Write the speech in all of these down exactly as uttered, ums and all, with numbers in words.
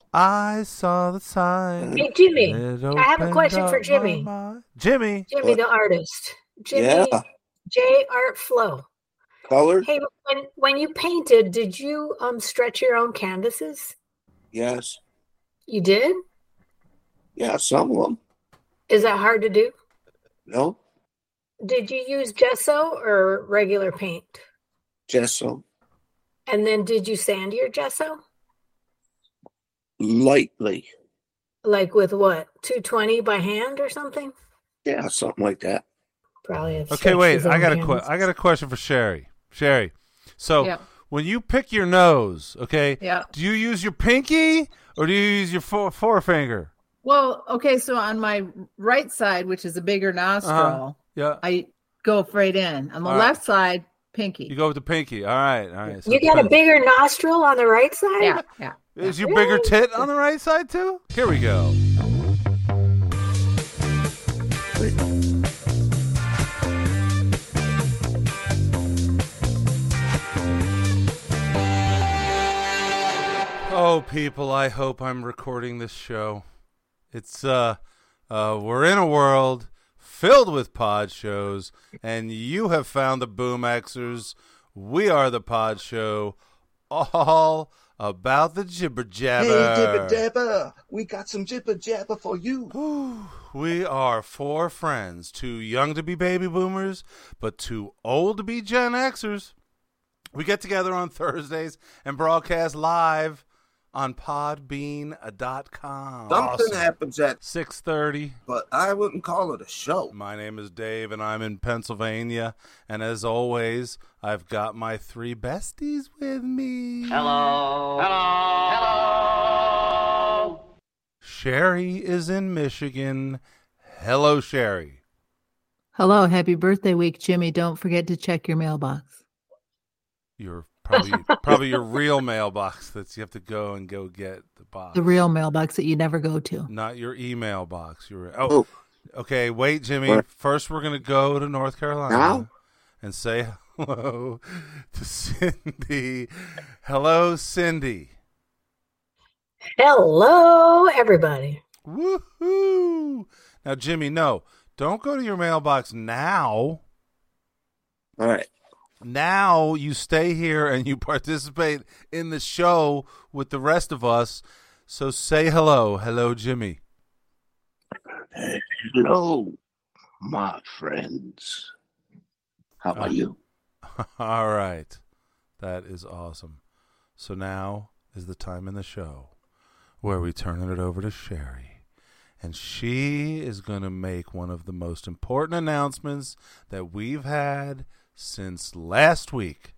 I saw the sign. Hey, Jimmy, It I have a opened question for up my Jimmy. mind. Jimmy. Jimmy, What? the artist. Yeah. Jimmy J. Art Flow. Colored? Hey, when when you painted, did you um stretch your own canvases? Yes. You did? Yeah, some of them. Is that hard to do? No, Did you use gesso or regular paint? just some. And then did you sand your gesso? Lightly. Like with what? two twenty by hand or something? Yeah, something like that. Probably have Okay, stretched wait. his I own got a que- I canvases. got a question for Sherry. Sherry. So Yeah. when you pick your nose, okay, Yeah. do you use your pinky or do you use your fore- forefinger? Well, okay, so on my right side, which is a bigger nostril, Uh-huh. Yeah. I go right in. On the All right. left side, pinky. You go with the pinky. All right. All right. So You it got a depends. bigger nostril on the right side? Yeah, yeah. Is your Really? bigger tit on the right side too? Here we go. Oh, people, I hope I'm recording this show. It's, uh, uh, we're in a world filled with pod shows, and you have found the Boom Xers. We are the pod show, all about the jibber jabber. Hey, jibber jabber, we got some jibber jabber for you. We are four friends, too young to be baby boomers, but too old to be Gen Xers. We get together on Thursdays and broadcast live on podbean dot com. Something Awesome. happens at, six thirty. but I wouldn't call it a show. My name is Dave, and I'm in Pennsylvania. And as always, I've got my three besties with me. Hello. Hello. Hello. Sherry is in Michigan. Hello, Sherry. Hello, happy birthday week, Jimmy. Don't forget to check your mailbox. You're probably probably your real mailbox that you have to go and go get the box. The real mailbox that you never go to. Not your email box. Your oh, Oh, okay. Wait, Jimmy. What? First, we're gonna go to North Carolina Now? and say hello to Cindy. Hello, Cindy. Hello, everybody. Woohoo! Now, Jimmy, no, don't go to your mailbox now. all right. Now you stay here and you participate in the show with the rest of us. So say hello. Hello, Jimmy. Hello, my friends. How are you? All right. That is awesome. So now is the time in the show where we turn it over to Sherry. And she is going to make one of the most important announcements that we've had since last week.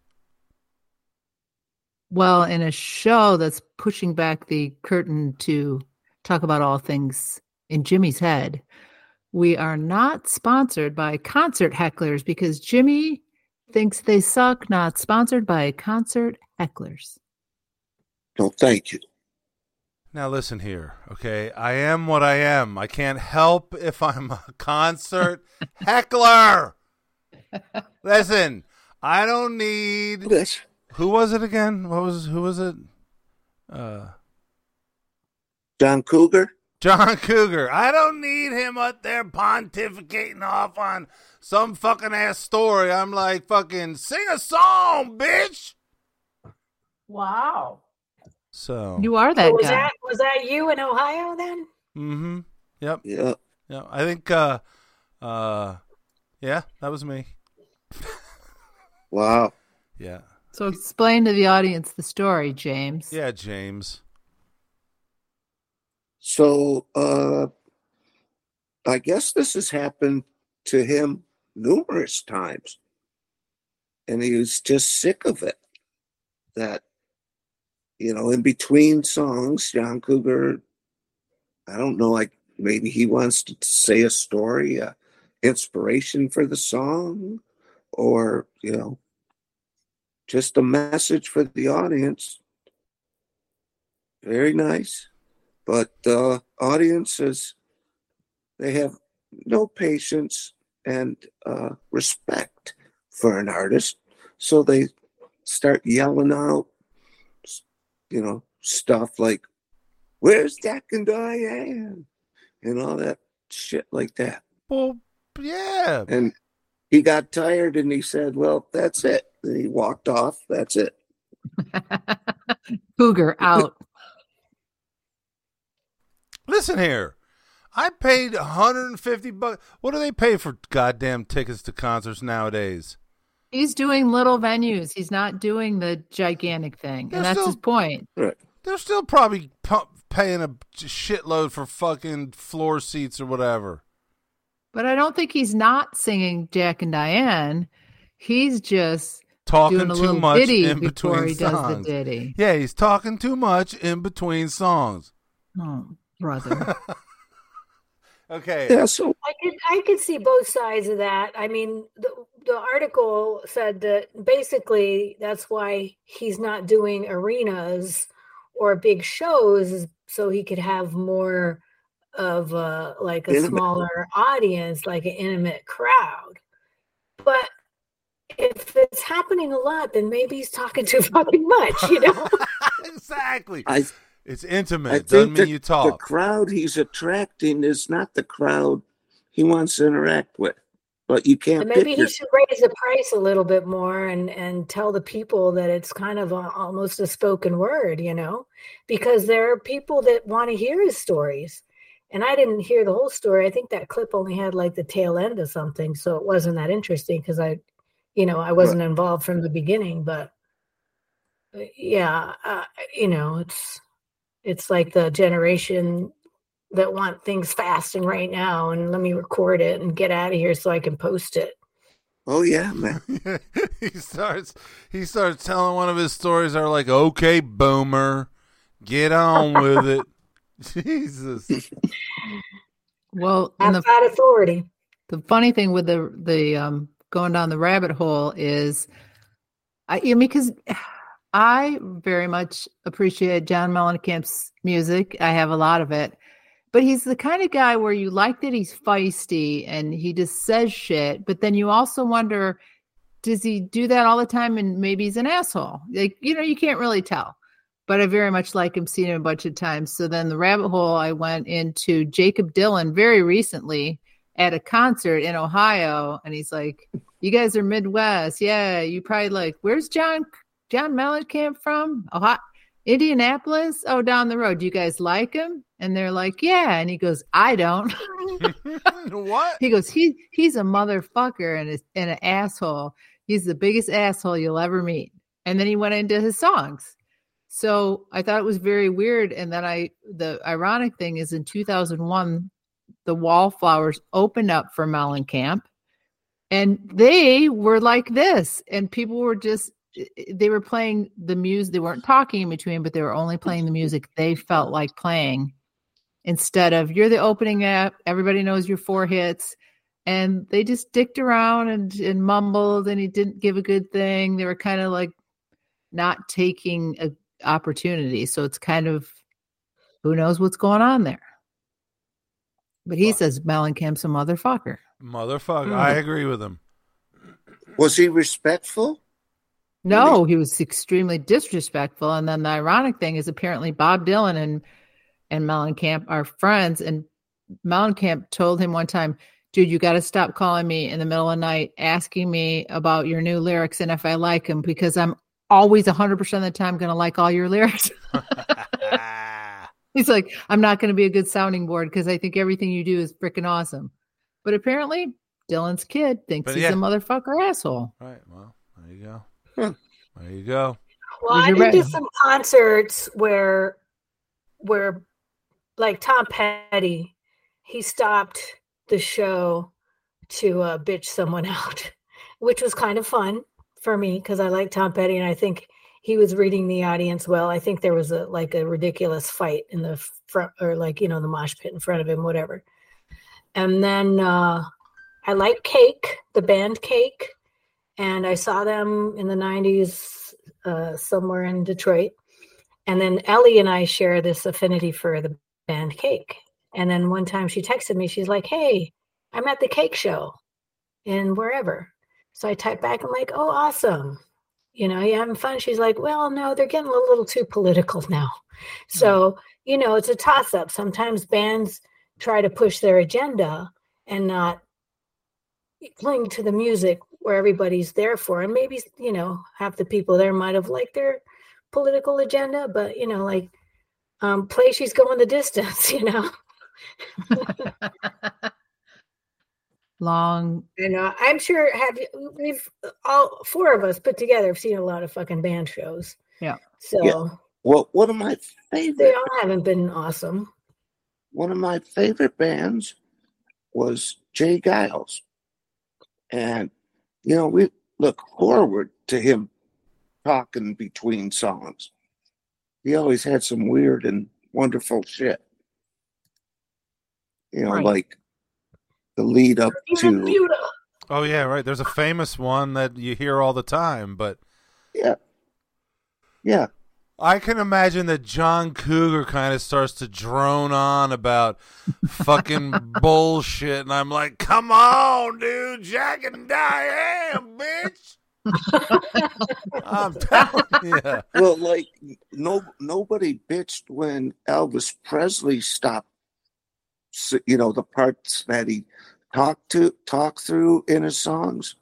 Well, in a show that's pushing back the curtain to talk about all things in Jimmy's head, we are not sponsored by concert hecklers because Jimmy thinks they suck, not sponsored by concert hecklers. No, thank you. Now listen here, okay? I am what I am. I can't help if I'm a concert heckler. Listen, I don't need. This. Who was it again? What was who was it? Uh, John Cougar? John Cougar. I don't need him up there pontificating off on some fucking ass story. I'm like, fucking sing a song, bitch. Wow. So You are that So was guy. that was that you in Ohio then? Mm-hmm. Yep. Yeah. Yeah. I think. Uh. Uh. Yeah, that was me. Wow. Yeah. So explain to the audience the story, James. Yeah, James. So, uh, I guess this has happened to him numerous times. And he was just sick of it. That, you know, in between songs, John Cougar, I don't know, like maybe he wants to say a story, uh, inspiration for the song, or, you know, just a message for the audience. Very nice. But the audiences, they have no patience and uh, respect for an artist. So they start yelling out, you know, stuff like, where's Jack and Diane? And all that shit like that. Well, yeah. And he got tired and he said, well, that's it. And he walked off. That's it. Cougar out. Listen here. I paid one hundred fifty bucks. What do they pay for goddamn tickets to concerts nowadays? He's doing little venues. He's not doing the gigantic thing. They're and that's still- his point. Right. They're still probably pu- paying a shitload for fucking floor seats or whatever. But I don't think he's not singing Jack and Diane. He's just Talking doing a too little much ditty in before between he does the songs. ditty. Yeah, he's talking too much in between songs. Oh, brother. Okay. Yeah, so I could I could see both sides of that. I mean, the the article said that basically that's why he's not doing arenas or big shows, is so he could have more of a like a Intimate. smaller audience, like an intimate crowd. But if it's happening a lot, then maybe he's talking too fucking much, you know? Exactly. I It's intimate. I Doesn't think mean that you the talk. crowd he's attracting is not the crowd he wants to interact with. But you can't And maybe pick he your, should raise the price a little bit more and and tell the people that it's kind of a, almost a spoken word, you know, because there are people that want to hear his stories. And I didn't hear the whole story. I think that clip only had like the tail end of something, so it wasn't that interesting because I, you know, I wasn't involved from the beginning. But uh, yeah, uh, you know, it's it's like the generation that want things fast and right now, and let me record it and get out of here so I can post it. oh yeah, man. he starts he starts telling one of his stories are like, okay, boomer, get on with it. Jesus. Well, and Have the that authority. the funny thing with the the um going down the rabbit hole is I, I mean, because I very much appreciate John Mellencamp's music. I have a lot of it. But he's the kind of guy where you like that he's feisty and he just says shit, but then you also wonder, does he do that all the time and maybe he's an asshole? Like, you know, you can't really tell. But I very much like him, seen him a bunch of times. So then the rabbit hole, I went into Jacob Dylan very recently at a concert in Ohio. And he's like, you guys are Midwest. Yeah, you probably like, where's John John Mellencamp from? Ohio, Indianapolis? Oh, down the road. Do you guys like him? And they're like, yeah. And he goes, I don't. What? He goes, he he's a motherfucker and, a, and an asshole. He's the biggest asshole you'll ever meet. And then he went into his songs. So I thought it was very weird. And then I, the ironic thing is in two thousand one, the Wallflowers opened up for Mellencamp and they were like this. And people were just, they were playing the music. They weren't talking in between, but they were only playing the music they felt like playing instead of you're the opening act. Everybody knows your four hits. And they just dicked around and, and mumbled and he didn't give a good thing. They were kind of like not taking a opportunity. So it's kind of, who knows what's going on there. But he Well, says Mellencamp's a motherfucker. Motherfucker. Hmm. I agree with him. Was he respectful? No, he was extremely disrespectful. And then the ironic thing is apparently Bob Dylan and and Mellencamp are friends. And Mellencamp told him one time, dude, you got to stop calling me in the middle of the night asking me about your new lyrics and if I like them, because I'm always one hundred percent of the time going to like all your lyrics. He's like, I'm not going to be a good sounding board because I think everything you do is freaking awesome. But apparently Dylan's kid thinks But he's yeah. a motherfucker asshole. Right. Well, there you go. Huh. There you go. Well, Would I've you been to ra- some concerts where, where, like Tom Petty, he stopped the show to uh, bitch someone out, which was kind of fun for me because I like Tom Petty and I think he was reading the audience well. I think there was a like a ridiculous fight in the front, or like you know the mosh pit in front of him, whatever. And then uh, I like Cake, the band Cake, and I saw them in the nineties uh, somewhere in Detroit. And then Ellie and I share this affinity for the band Cake. And then one time she texted me, she's like, hey, I'm at the Cake show in wherever. So I typed back, I'm like, oh, awesome. You know, you having fun? She's like, well, no, they're getting a little too political now. So you know, it's a toss up. Sometimes bands try to push their agenda and not cling to the music where everybody's there for. And maybe, you know, half the people there might have liked their political agenda, but, you know, like, um, play She's Going the Distance, you know. Long. And uh, I'm sure have you, we've all four of us put together have seen a lot of fucking band shows. Yeah. So Yeah. Well, one of my they favorite all haven't been awesome. one of my favorite bands was Jay Giles. And, you know, we look forward to him talking between songs. He always had some weird and wonderful shit. You know, Right. like the lead up Even to, Buda. Oh yeah, right. There's a famous one that you hear all the time, but yeah, yeah, I can imagine that John Cougar kind of starts to drone on about fucking bullshit, and I'm like, "Come on, dude, Jack and Diane, bitch." I'm telling you. Well, like no nobody bitched when Elvis Presley stopped. You know, the parts that he talked to talk through in his songs.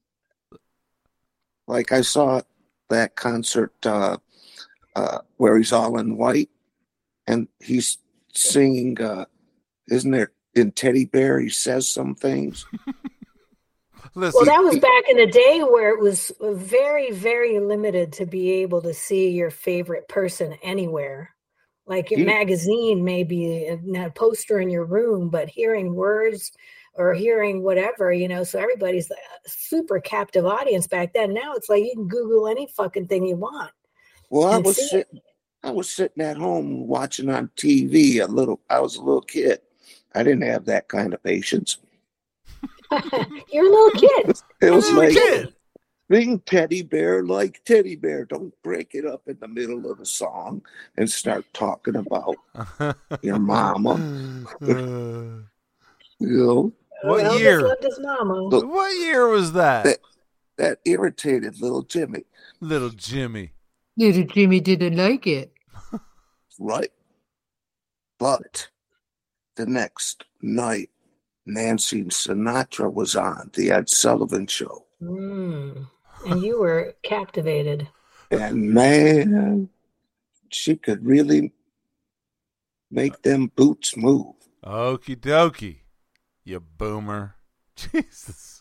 Like I saw that concert uh, uh, where he's all in white, and he's singing. Uh, isn't there in Teddy Bear? He says some things. Listen, Well, that was back in the day where it was very, very limited to be able to see your favorite person anywhere. Like your He- magazine, maybe a, a poster in your room, but hearing words or hearing whatever, you know, so everybody's a super captive audience back then. Now it's like you can Google any fucking thing you want. Well, I And was see it. sitting, I was sitting at home watching on T V. A little, I was a little kid. I didn't have that kind of patience. You're a little kid. It was Little like kid. being Teddy Bear, like Teddy Bear. Don't break it up in the middle of a song and start talking about your mama. Uh, You know, What Elvis year? loved his mama. Look. what year was that, That- that irritated little Jimmy, little Jimmy? Little Jimmy didn't like it. right? But the next night, Nancy Sinatra was on the Ed Sullivan Show. Mm. And you were captivated. And man, she could really make them boots move. Okie dokie, you boomer. Jesus.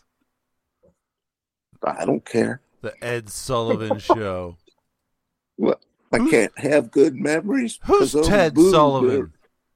I don't care. The Ed Sullivan Show. Well, I Who's- can't have good memories. Who's 'cause I'm Ted boomer. Sullivan?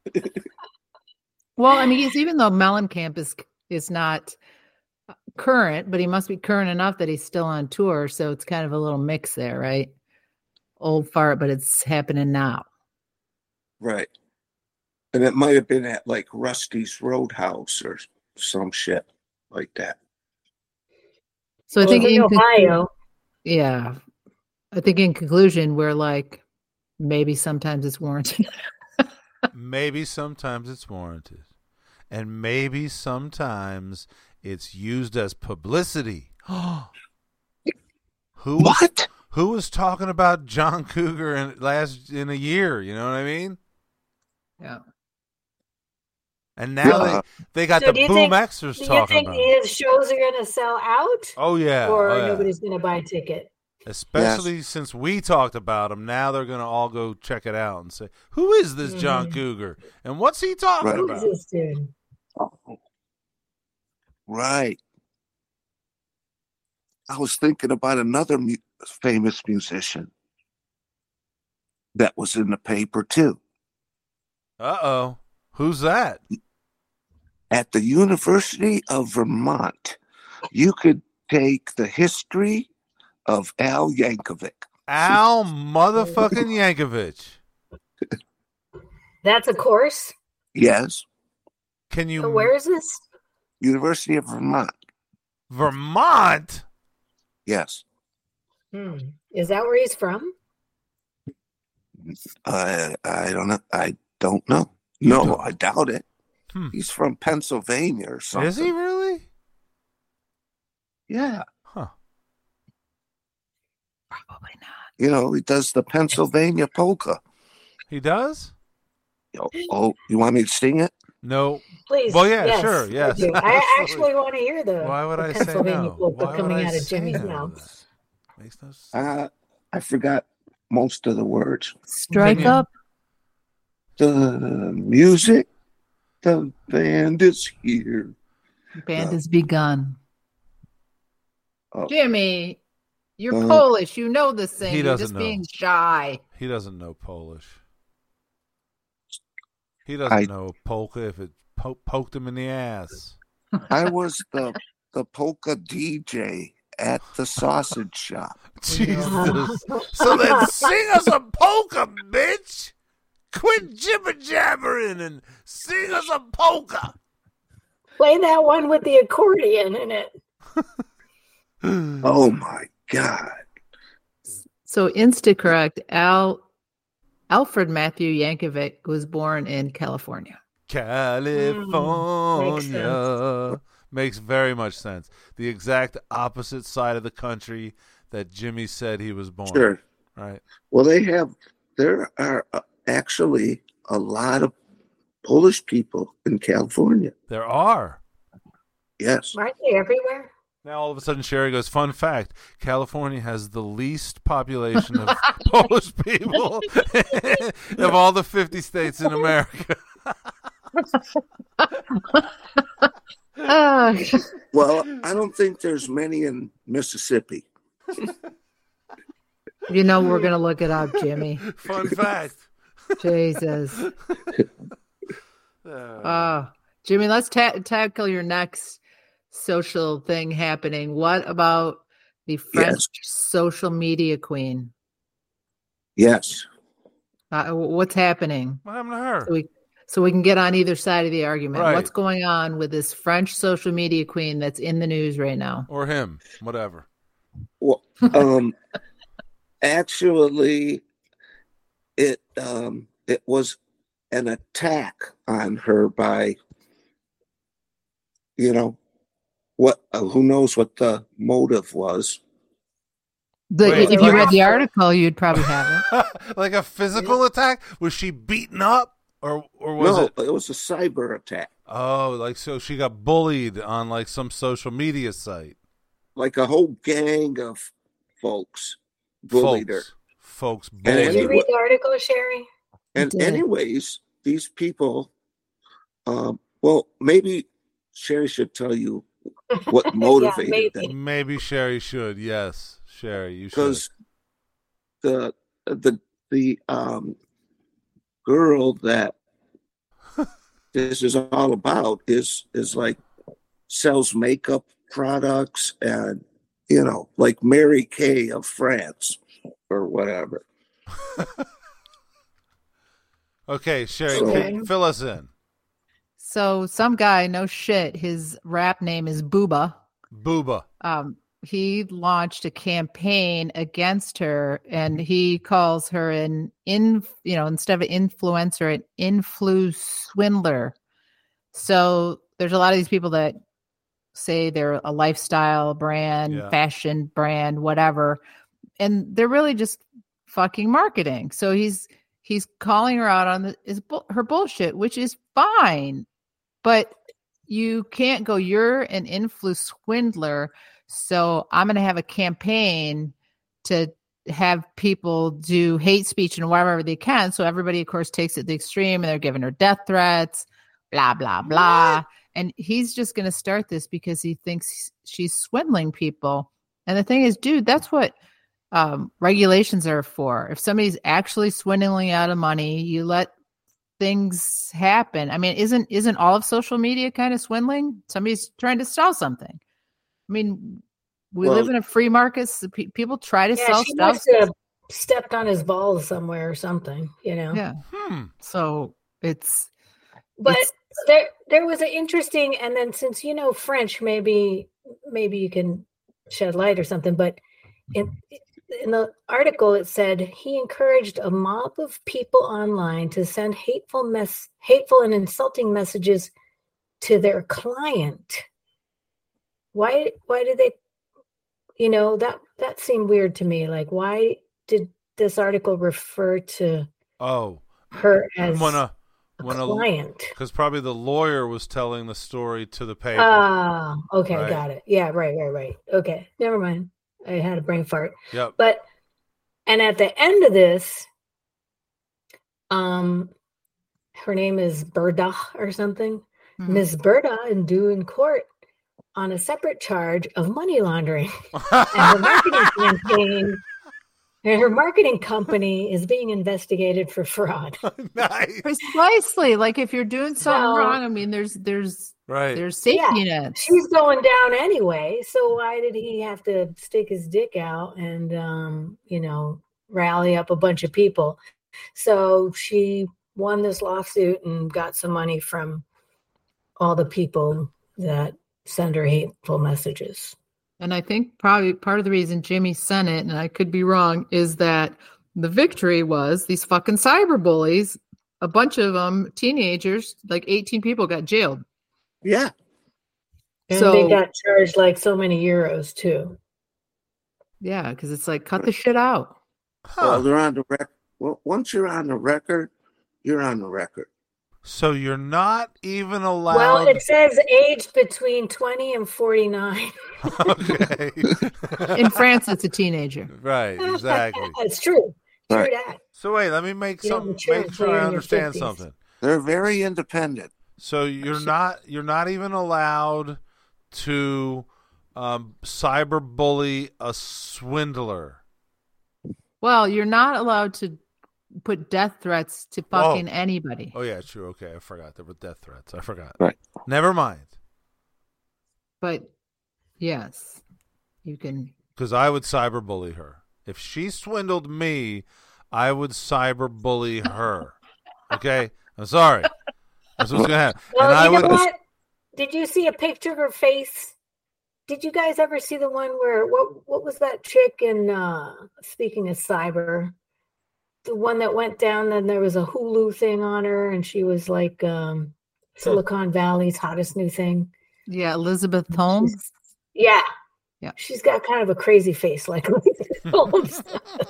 Well, I mean, it's, even though Mellencamp is is not current, but he must be current enough that he's still on tour. So it's kind of a little mix there, right? Old fart, but it's happening now. Right. And it might have been at like Rusty's Roadhouse or some shit like that. So I Well, think in in conclu- Ohio. yeah, I think in conclusion, we're like, maybe sometimes it's warranted. Maybe sometimes it's warranted. And maybe sometimes it's used as publicity. Who was, What? who was talking about John Cougar in last in a year? You know what I mean? Yeah. And now Yeah. they, they got So the do you Boom think- Xers Do you talking think about it. his shows are going to sell out? Oh yeah, or oh, yeah. nobody's going to buy a ticket? Especially since we talked about them. Now they're gonna all go check it out and say, "Who is this John Mhm. Cougar? And what's he talking Right. Who about?" is this dude? Oh. Right. I was thinking about another mu- famous musician that was in the paper too. Uh oh, who's that? At the University of Vermont, you could take the history of Al Yankovic. Al motherfucking Yankovic. That's a course? Yes, Can you? Uh, Where is this? University of Vermont. Vermont? Yes. Hmm. Is that where he's from? I I don't know. I don't know. You no, don't. I doubt it. Hmm. He's from Pennsylvania or something. Is he really? Yeah. Huh. Probably not. You know, he does the Pennsylvania polka. He does? Oh, oh, you want me to sing it? No. Please. Well, yeah, yes, sure, yes, I, do. I absolutely. actually want to hear the, Why would the I say Pennsylvania no? polka Why would coming I out of say Jimmy's no to mouth. that? Makes no sense. Uh, I forgot most of the words. Strike Can you- up. The music, the band is here. Band No. has begun. Oh, Jimmy, you're Uh, Polish. You know this thing. He You're doesn't just know. being shy. He doesn't know Polish. He doesn't I- know polka if it po- poked him in the ass. I was the the polka D J at the sausage shop. Jesus. So then sing us a polka, bitch. Quit jibber jabbering and sing us a polka. Play that one with the accordion in it. Oh my God! So Instacorrect, Al Alfred Matthew Yankovic was born in California. California. Makes very much sense. The exact opposite side of the country that Jimmy said he was born. Sure. Right. Well, they have. There are uh, actually a lot of Polish people in California. There are. Yes. Aren't they everywhere? Now all of a sudden Sherry goes, fun fact, California has the least population of Polish people of all the fifty states in America. Ah, Well, I don't think there's many in Mississippi. you know we're gonna look it up, Jimmy. Fun fact. Jesus. Uh, Uh, Jimmy, let's ta- tackle your next social thing happening. What about the French Yes. social media queen? Yes. Uh, what's happening? what happened to her? So we, so we can get on either side of the argument. Right. What's going on with this French social media queen that's in the news right now? Or him. Whatever. Well, um, actually, it um, it was an attack on her by, you know, what? Uh, who knows what the motive was? The, Wait, if you like- read the article, you'd probably have it. Like a physical attack? Was she beaten up? Or or was No, it it was a cyber attack, Oh, like so she got bullied on like some social media site. like a whole gang of folks bullied her. Folks. Folks And Did bullied it- you her. read the article, Sherry? And did. anyways, these people, um, well, maybe Sherry should tell you what motivated maybe. them, Maybe Sherry should. Yes, Sherry, you should. because the the the um girl that this is all about is is like sells makeup products and, you know, like Mary Kay of France or whatever. Okay, Sherry, Okay. fill- fill us in. So some guy, no shit, his rap name is Booba. Booba. Um, he launched a campaign against her, and he calls her an in, you know, instead of influencer, an influ swindler. So there's a lot of these people that say they're a lifestyle brand, Yeah. fashion brand, whatever, and they're really just fucking marketing. So he's he's calling her out on the, is bu- her bullshit, which is fine, but you can't go, you're an influ swindler. So I'm going to have a campaign to have people do hate speech and whatever they can. So everybody, of course, takes it to the extreme, and they're giving her death threats, blah, blah, blah. And he's just going to start this because he thinks she's swindling people. And the thing is, dude, that's what um, regulations are for. If somebody's actually swindling out of money, you let things happen. I mean, isn't isn't all of social media kind of swindling? Somebody's trying to sell something. I mean, we Well- live in a free market. So pe- people try to Yeah, sell she stuff. must have stepped on his balls somewhere or something, you know. Yeah. Hmm. So it's But it's- there there was an interesting, and then since you know French, maybe maybe you can shed light or something. But in in the article, it said he encouraged a mob of people online to send hateful mess, hateful and insulting messages to their client. Why why did they? You know, that that seemed weird to me. Like, why did this article refer to Oh, her as wanna A when client. Because probably the lawyer was telling the story to the paper. Ah, okay, Right. got it. Yeah, right, right, right. Okay, never mind. I had a brain fart. Yep. But and at the end of this, um, her name is Berda or something. Mhm. Miss Berda is due in court on a separate charge of money laundering, and her marketing campaign and her marketing company is being investigated for fraud. Nice. Precisely. Like if you're doing something So- wrong, I mean, there's there's Right. there's safety nets. She's going down anyway, so why did he have to stick his dick out and um, you know, rally up a bunch of people? So she won this lawsuit and got some money from all the people that send her hateful messages. And I think probably part of the reason Jimmy sent it, and I could be wrong, is that the victory was these fucking cyber bullies. A bunch of them, teenagers, like eighteen people, got jailed. Yeah. And So- they got charged like so many euros too. Yeah, because it's like cut the shit out. Well, Huh. they're on the record. Well, once you're on the record, you're on the record. So you're not even allowed. Well, it says age between twenty and forty-nine. Okay. In France, it's a teenager. Right. Exactly. It's true. True Right. that. So wait, let me make You don't some mature make until sure you're I in your understand fifties. something. They're very independent. So you're not you're not even allowed to um, cyberbully a swindler. Well, you're not allowed to put death threats to fucking Whoa. anybody. Oh yeah, true. Okay, I forgot there were death threats. I forgot. Right. Never mind. But yes, you can. Because I would cyberbully her. If she swindled me, I would cyberbully her. Okay? I'm sorry. That's what's gonna happen. Well, and I you know would what? Did you see a picture of her face? Did you guys ever see the one where what what was that chick in uh speaking of cyber? The one that went down, then there was a Hulu thing on her, and she was like um Silicon Valley's hottest new thing. Yeah, Elizabeth Holmes. Yeah. Yeah. She's got kind of a crazy face like Holmes.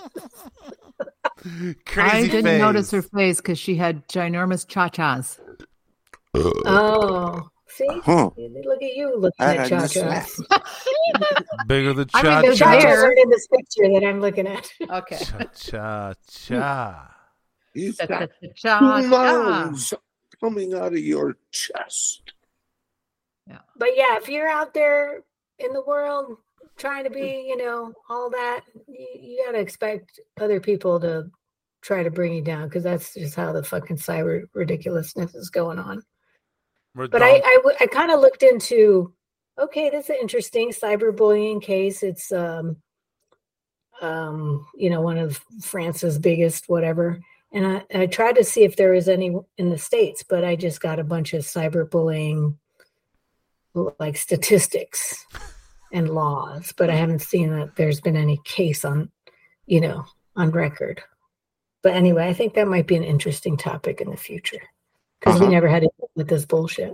crazy I didn't face. notice her face because she had ginormous cha-chas. Oh, see? Huh. Look at you looking I- at I missed cha-chas. Bigger the I mean, cha there's cha. Cha-chas hair. aren't in this picture that I'm looking at. Okay. Cha cha cha. You've got two Cha-cha-cha. lungs coming out of your chest. But yeah, if you're out there in the world trying to be, you know, all that, you, you got to expect other people to try to bring you down because that's just how the fucking cyber ridiculousness is going on. We're But done. I, I, w- I kind of looked into, okay, this is an interesting cyberbullying case. It's, um, um, you know, one of France's biggest whatever. And I, I tried to see if there was any in the States, but I just got a bunch of cyberbullying like statistics and laws, but I haven't seen that there's been any case on, you know, on record. But anyway, I think that might be an interesting topic in the future because Uh-huh. we never had to deal with this bullshit.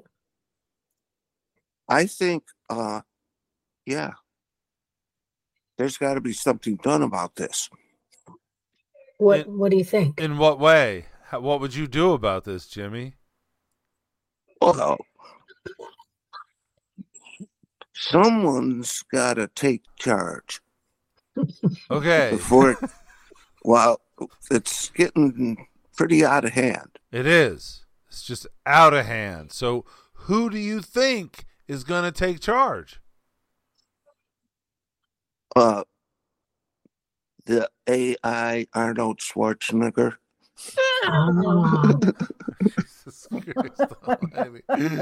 I think, uh, yeah, there's got to be something done about this. What It- What do you think? In what way? How, what would you do about this, Jimmy? Well, someone's got to take charge Okay, before it, well, it's getting pretty out of hand. it is. It's just out of hand. So who do you think is going to take charge? Uh, the A I Arnold Schwarzenegger. Oh. Jesus Christ almighty.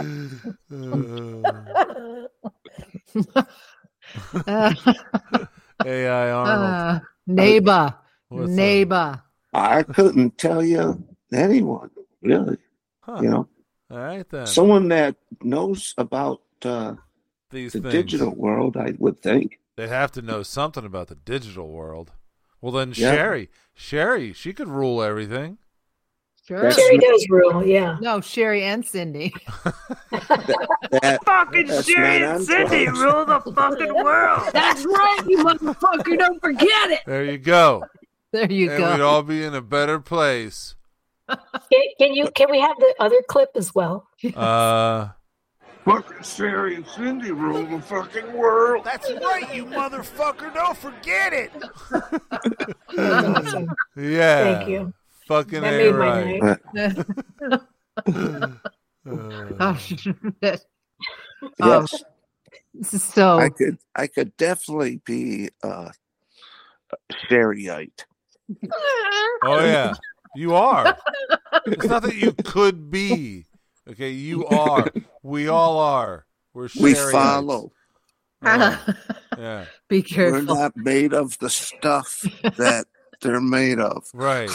Uh, Uh, A I Arnold. uh, neighbor. What's up? Neighbor. I couldn't tell you anyone, really. Huh. You know, All right then. someone that knows about uh, These the things. digital world, I would think. They'd have to know something about the digital world. Well, then Yeah. Sherry, Sherry, she could rule everything. Sure. That's- Sherry does rule, yeah. No, Sherry and Cindy. That, Fucking that's Sherry not and on Cindy drugs. rule the fucking world. That's right, you motherfucker. Don't forget it. There you go. There you and we'd go. all be in a better place Can, can you? Can we have the other clip as well? Uh, Fucking Sherry and Cindy rule the fucking world. that's right, you motherfucker. Don't forget it. That was awesome. Yeah. Thank you. Fucking That A made my right. night. Uh, Oh, shit. Yes, So I could. I could definitely be uh, Sherryite. oh, yeah. You are. It's not that you could be. Okay, you are. We all are. We're We Sherryites. follow. Oh, yeah. be We're careful. not made of the stuff that they're made of. Right.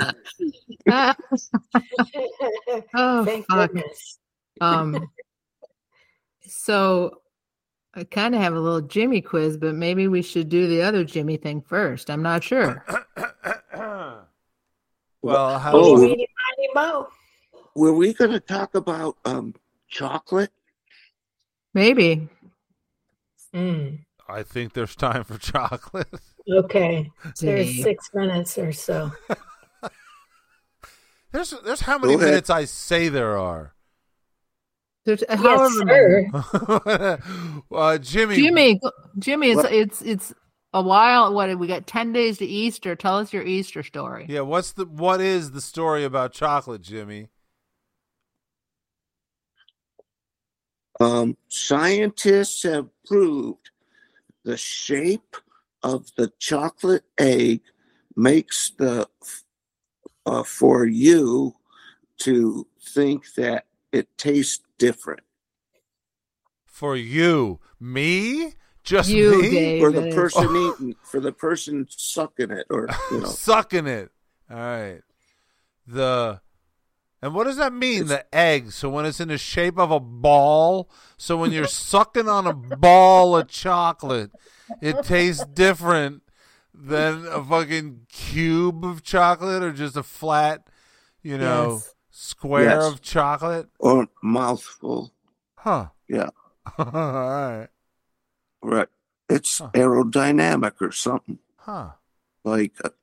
Oh, Thank fuck. goodness. Um, so I kind of have a little Jimmy quiz, but maybe we should do the other Jimmy thing first. I'm not sure. Well, how Oh. Meeny, meeny, miny, moe. Were we going to talk about um, chocolate? Maybe. Mm, I think there's time for chocolate. okay. There's Dave. six minutes or so. There's there's how many Go ahead. minutes I say there are. There's, Yes, however many. sir. uh, Jimmy. Jimmy, go- Jimmy, it's What? it's it's a while. What we got? Ten days to Easter. Tell us your Easter story. Yeah, what's the what is the story about chocolate, Jimmy? Um, scientists have proved the shape of the chocolate egg makes the uh, for you to think that it tastes different. For you, me, just You, me, Dave. For the David. person eating, for the person sucking it, or you know, sucking it. All right. The and what does that mean? The egg. So when it's in the shape of a ball, so when you're sucking on a ball of chocolate, it tastes different than a fucking cube of chocolate or just a flat, you know, Yes. square Yes. of chocolate. or mouthful. Huh. Yeah, All right. right. It's Huh. aerodynamic or something Huh. like, uh,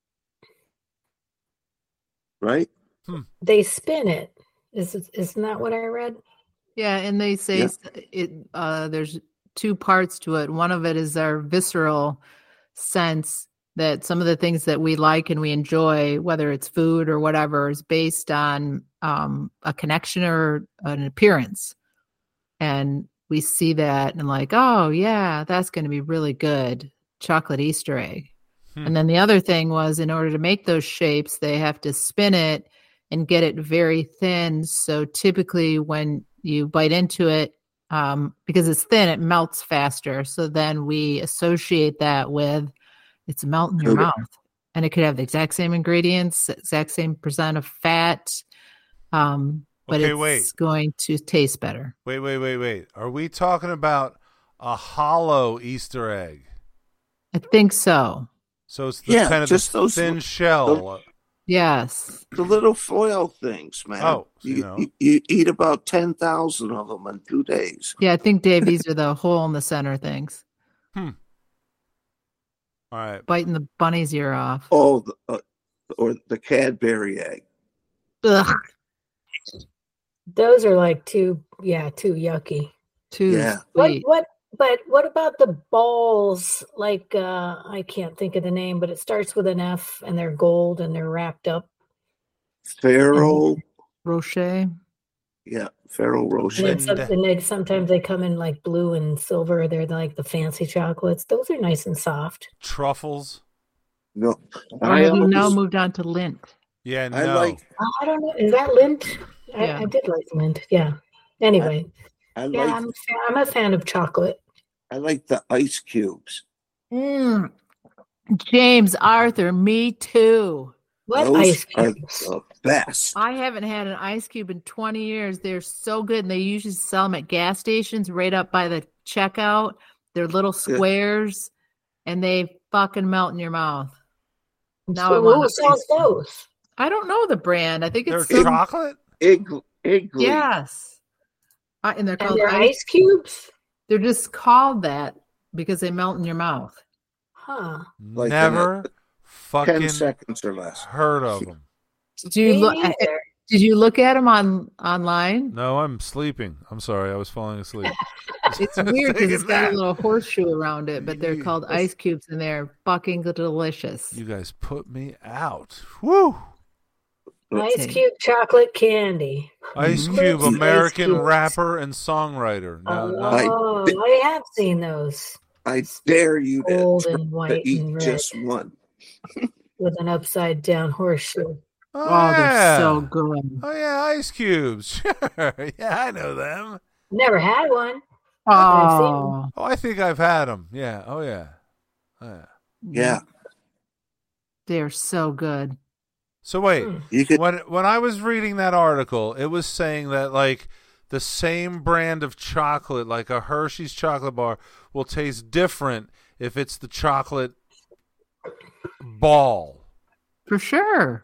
right? They spin it. Is isn't that what I read? Yeah, and they say Yeah. s- it. Uh, there's two parts to it. One of it is our visceral sense that some of the things that we like and we enjoy, whether it's food or whatever, is based on um, a connection or an appearance. And we see that and like, oh yeah, that's going to be really good. Chocolate Easter egg. Hmm. And then the other thing was, in order to make those shapes, they have to spin it and get it very thin. So typically when you bite into it, um, because it's thin, it melts faster. So then we associate that with it's a melt in your Okay. mouth. And it could have the exact same ingredients, exact same percent of fat. Um, but Okay, it's wait. going to taste better. Wait, wait, wait, wait. Are we talking about a hollow Easter egg? I think so. So it's the Yeah, kind of just the those thin li- shell. Yes. The little foil things, man. Oh, so you you, know. you, you eat about ten thousand of them in two days. Yeah, I think, Dave, these are the hole in the center things. Hmm. All right. Biting the bunny's ear off. Oh, the, uh, or the Cadbury egg. Ugh, Those are like too, yeah, too yucky. too Yeah. What? sweet. What? But what about the balls? Like uh I can't think of the name, but it starts with an F, and they're gold and they're wrapped up. Ferrero. Rocher. Yeah, Ferrero And Rocher. then, some, Lind. and they sometimes they come in like blue and silver. They're like the fancy chocolates. Those are nice and soft. Truffles. No, Or I have you now always- moved on to lint? Yeah, I no. like Oh, I don't know. Is that Lindt? I, Yeah. I did like Lindt. Yeah. Anyway, I yeah, like I'm a fan, I'm a fan of chocolate. I like the ice cubes. Mm. James Arthur, me too. What Those ice are cubes? the best. I haven't had an ice cube in twenty years. They're so good. And they usually sell them at gas stations right up by the checkout. They're little Yeah. squares and they fucking melt in your mouth. Now I So want who a sells ice cube. those? I don't know the brand. I think They're it's some- chocolate? Egg, Igley. yes. Uh, and they're And called they're ice. ice cubes? They're just called that because they melt in your mouth. Huh. Like Never Ten fucking seconds or less. heard of them. Did you Me look? neither. Did you look at them on online? No, I'm sleeping. I'm sorry. I was falling asleep. It's I was weird because taking it's got that. a little horseshoe around it, but they're You- called ice cubes and they're fucking delicious. You guys put me out. Woo! Ice see. Cube chocolate candy. Ice Mhm. Cube, Ice American Cubes. rapper and songwriter. No, no. Oh, I have seen those I dare you to, gold try and white to eat and red just one. with an upside down horseshoe. Oh, Oh, they're yeah. so good. Oh yeah, Ice Cubes. Sure. Yeah, I know them. Never had one. I've seen them. Oh, Oh, I think I've had them. Yeah. Oh yeah. Oh yeah. Yeah, they're so good. So wait, Hmm. you could. when when I was reading that article, it was saying that like the same brand of chocolate, like a Hershey's chocolate bar, will taste different if it's the chocolate ball. For sure.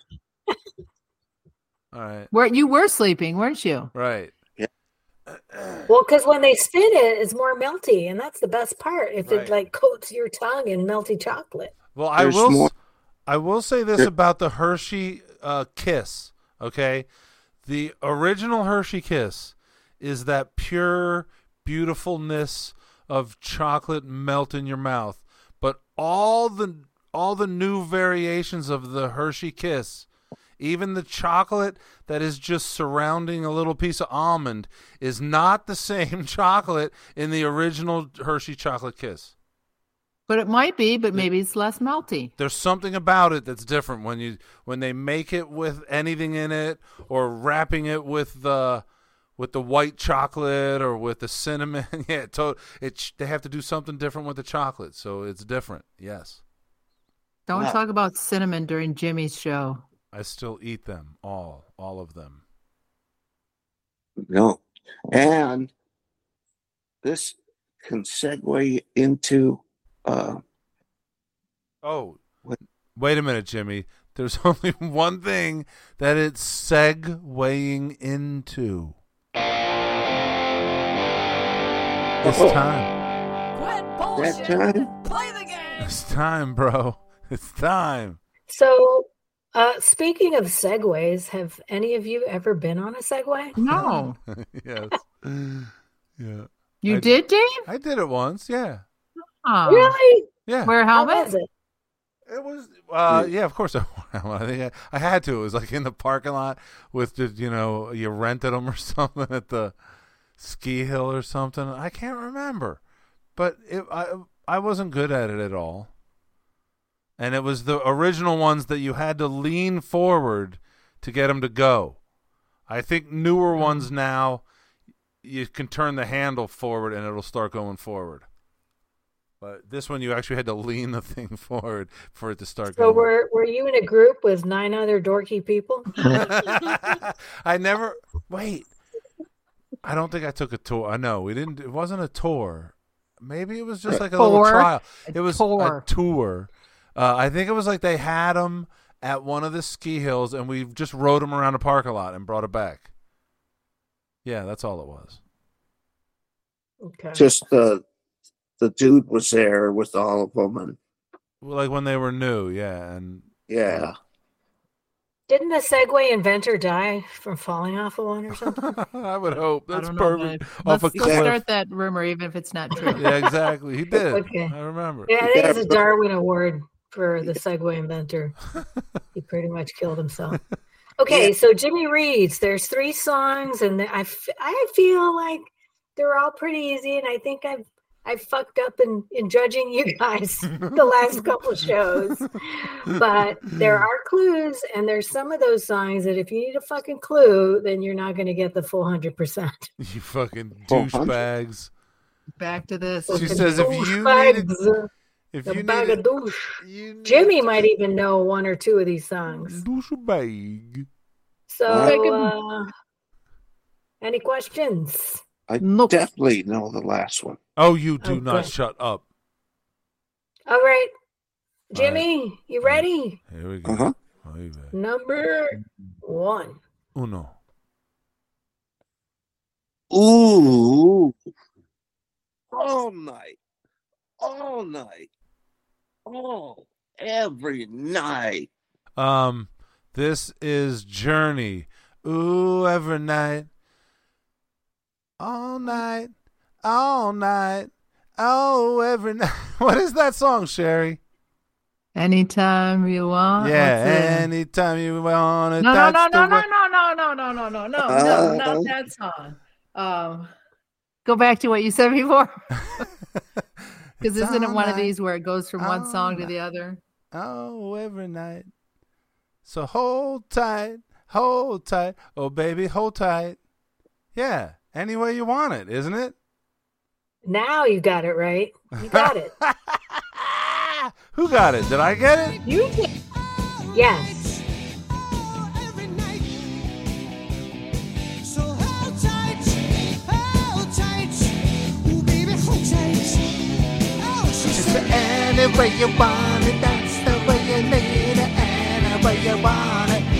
All right. Where you were sleeping, weren't you? Right. Well, because when they spin it, it's more melty, and that's the best part. If Right. it like coats your tongue in melty chocolate. Well, I There's will. s- more- I will say this There- about the Hershey uh, Kiss. Okay, the original Hershey Kiss is that pure beautifulness of chocolate melt in your mouth. But all the all the new variations of the Hershey Kiss, even the chocolate that is just surrounding a little piece of almond, is not the same chocolate in the original Hershey Chocolate Kiss. But it might be, but maybe it's less melty. There's something about it that's different when you when they make it with anything in it, or wrapping it with the with the white chocolate or with the cinnamon. Yeah, it, to, it they have to do something different with the chocolate, so it's different. Yes, Don't Wow. talk about cinnamon during Jimmy's show. I still eat them all, all of them. No. And this can segue into uh, Oh, What? wait a minute, Jimmy. There's only one thing that it's segueing into. It's Oh. time. Quit that time. Play the game. It's time, bro. It's time. So, uh, speaking of segways, have any of you ever been on a Segway? No. Yes. Yeah. You I- did, Dave? I did it once. Yeah. Oh. Really? Yeah. Wear a How helmet? was it? It was. Uh, yeah. Of course. I, I think I, I had to. It was like in the parking lot with the, you know, you rented them or something at the ski hill or something. I can't remember, but it, I I wasn't good at it at all. And it was the original ones that you had to lean forward to get them to go. I think newer ones now, you can turn the handle forward and it'll start going forward. But this one, you actually had to lean the thing forward for it to start So going. were were you in a group with nine other dorky people? I never. Wait. I don't think I took a tour. I know we didn't. It wasn't a tour. Maybe it was just like a little Tour. trial. A It was tour. a tour. Uh, I think it was like they had them at one of the ski hills, and we just rode them around the parking lot and brought it back. Yeah, that's all it was. Okay. Just the the dude was there with all of them, and Well, like when they were new, yeah, and yeah, Didn't the Segway inventor die from falling off of one or something? I would hope I that's don't know, perfect. but Off Let's, a let's cliff. start that rumor, even if it's not true. Yeah, exactly. He did. Okay. I remember. Yeah, I think it's a Yeah. Darwin Award for the Segway inventor. He pretty much killed himself. Okay, Yeah. so Jimmy Reed's. There's three songs, and I, f- I feel like they're all pretty easy, and I think I've I fucked up in, in judging you guys the last couple shows. But there are clues, and there's some of those songs that if you need a fucking clue, then you're not going to get the full one hundred percent. You fucking Four hundred. douchebags. Back to this. She says if you Douchebags, needed, if the you bag of needed, douche. you needed Jimmy might even know one or two of these songs. douchebag. So, I uh, any questions? I Nope. definitely know the last one. Oh, you do Okay. not shut up. All right, Jimmy, you ready? Here we go. Uh huh. Ahí va. Number one. Uno. Ooh, all night, all night, all every night. Um, This is Journey. Ooh, every night. All night. All night. Oh, every night. What is that song, Sherry? Anytime you want. Yeah, What's it? anytime you want it. No, no, that's no, the no, way- no, no, no, no, no, no, no, no, Uh, no, not that song. Um, go back to what you said before. Because It's isn't it all one of night, these where it goes from one all song to night. the other? Oh, every night. So hold tight, hold tight. Oh, baby, hold tight. Yeah, any way you want it, isn't it? Now you got it right. You got it. Who got it? Did I get it? You did. Yes. It's any way you want it. That's the way you need it. Any way you want it.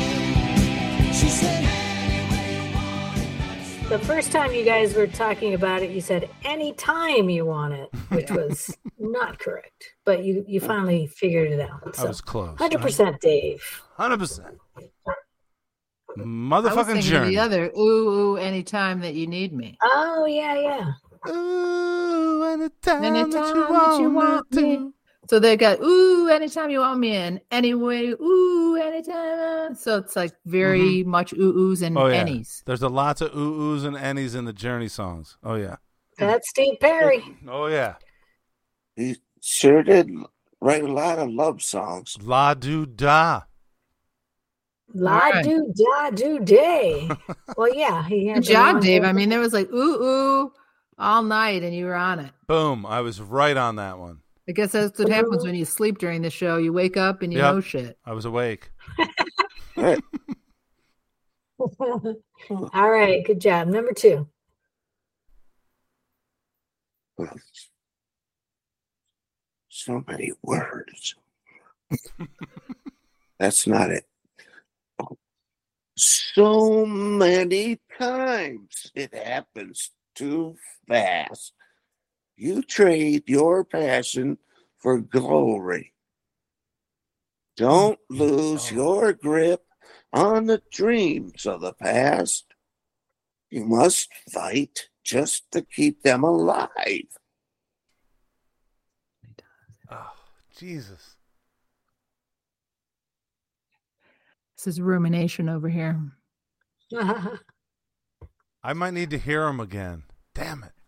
The first time you guys were talking about it, you said anytime you want it, which was not correct. But you, you finally figured it out. I So was close. one hundred percent Dave. one hundred percent. I was Motherfucking thinking of Journey. the other. Ooh, ooh, anytime that you need me. Oh, yeah, yeah. Ooh, anytime, Anytime that you want, that you want me me. to. So they got ooh, anytime you want me in. Anyway, ooh, anytime. So it's like very much ooh oohs and Oh, yeah. annies. There's a lots of ooh oohs and annies in the Journey songs. Oh, yeah. That's Steve Perry. Oh, yeah. He sure did write a lot of love songs. La do da. La Right. do da do day. Well, yeah, he had Good the job, long Dave. hair. I mean, there was like ooh ooh all night, and you were on it. Boom. I was right on that one. I guess that's what happens when you sleep during the show. You wake up and you Yep. know shit. I was awake. Right. All right, good job. Number two. So many words. That's not it. So many times it happens too fast. You trade your passion for glory. Don't lose Oh. your grip on the dreams of the past. You must fight just to keep them alive. Oh, Jesus. This is rumination over here. I might need to hear him again. Damn it.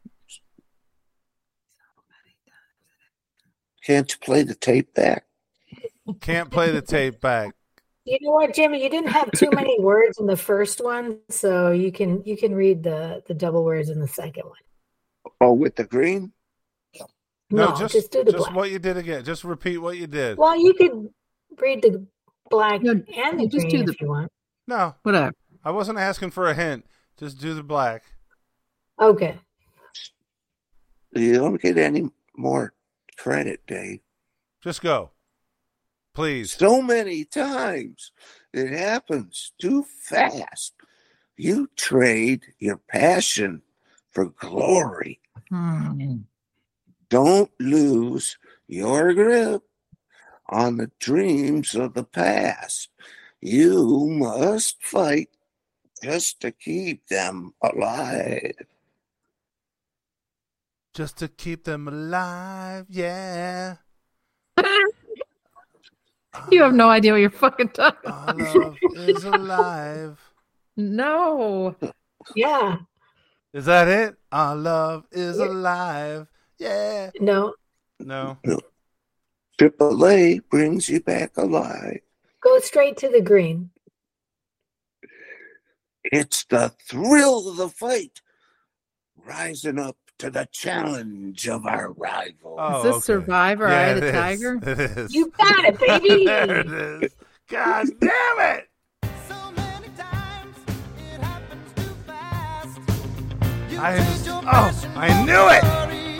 Can't you play the tape back? Can't play the tape back. You know what, Jimmy? You didn't have too many words in the first one, so you can you can read the the double words in the second one. Oh, with the green? No, just, just, do the just black. what you did again. Just repeat what you did. Well, you could read the black No, and the you just green do the- if you want. No, Whatever. I wasn't asking for a hint. Just do the black. Okay. You don't get any more credit, Dave. Just go. Please. So many times it happens too fast. You trade your passion for glory. Hmm. Don't lose your grip on the dreams of the past. You must fight just to keep them alive. Just to keep them alive. Yeah. You have no idea what you're fucking talking Our about. love is alive. No. Yeah. Is that it? Our love is alive. Yeah. No. No. Triple A brings you back alive. Go straight to the green. It's the thrill of the fight, rising up to the challenge of our rival. Oh, Is this okay. Survivor, Yeah, Eye of it the is. Tiger? It is. You got it, baby. There it is. God damn it. So many times it happens too fast. You I trade just- your oh, passion I for knew it. glory.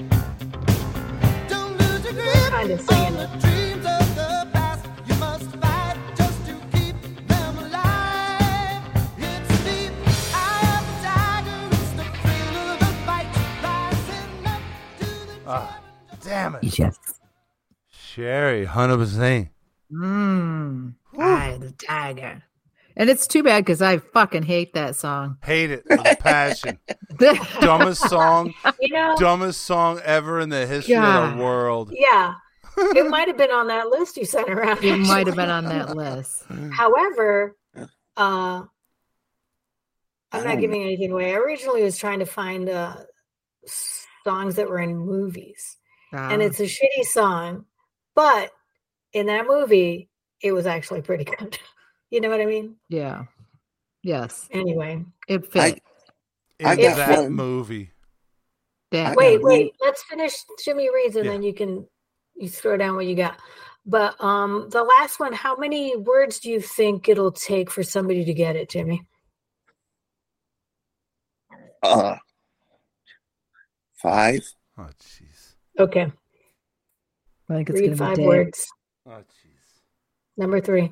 Don't lose your grip Kind of singing on the it. dreams of the past. You must fight just to keep them alive. It's the eye of the tiger. It's the thrill of the fight. Rising up to the Ah, challenge of damn it. Yes. Sherry, one hundred percent. Mm. Eye of the tiger. And it's too bad because I fucking hate that song. Hate it with a passion. Dumbest song, You know, dumbest song ever in the history of God. the world. yeah, it might have been on that list you sent around. It might have actually. been on that list. However, uh, I I'm don't not giving anything away. I originally was trying to find uh, songs that were in movies, and Ah, it's a shitty song, but in that movie, it was actually pretty good. You know what I mean? yeah. Yes. Anyway, It I, fit. In I got that one. movie. that I- wait, got wait. Let's finish Jimmy Reed's, and Yeah. then you can you throw down what you got. But um, the last one, how many words do you think it'll take for somebody to get it, Jimmy? uh, five. Oh, jeez. Okay, I think it's read gonna be five Dave. words. Oh, jeez. Number three.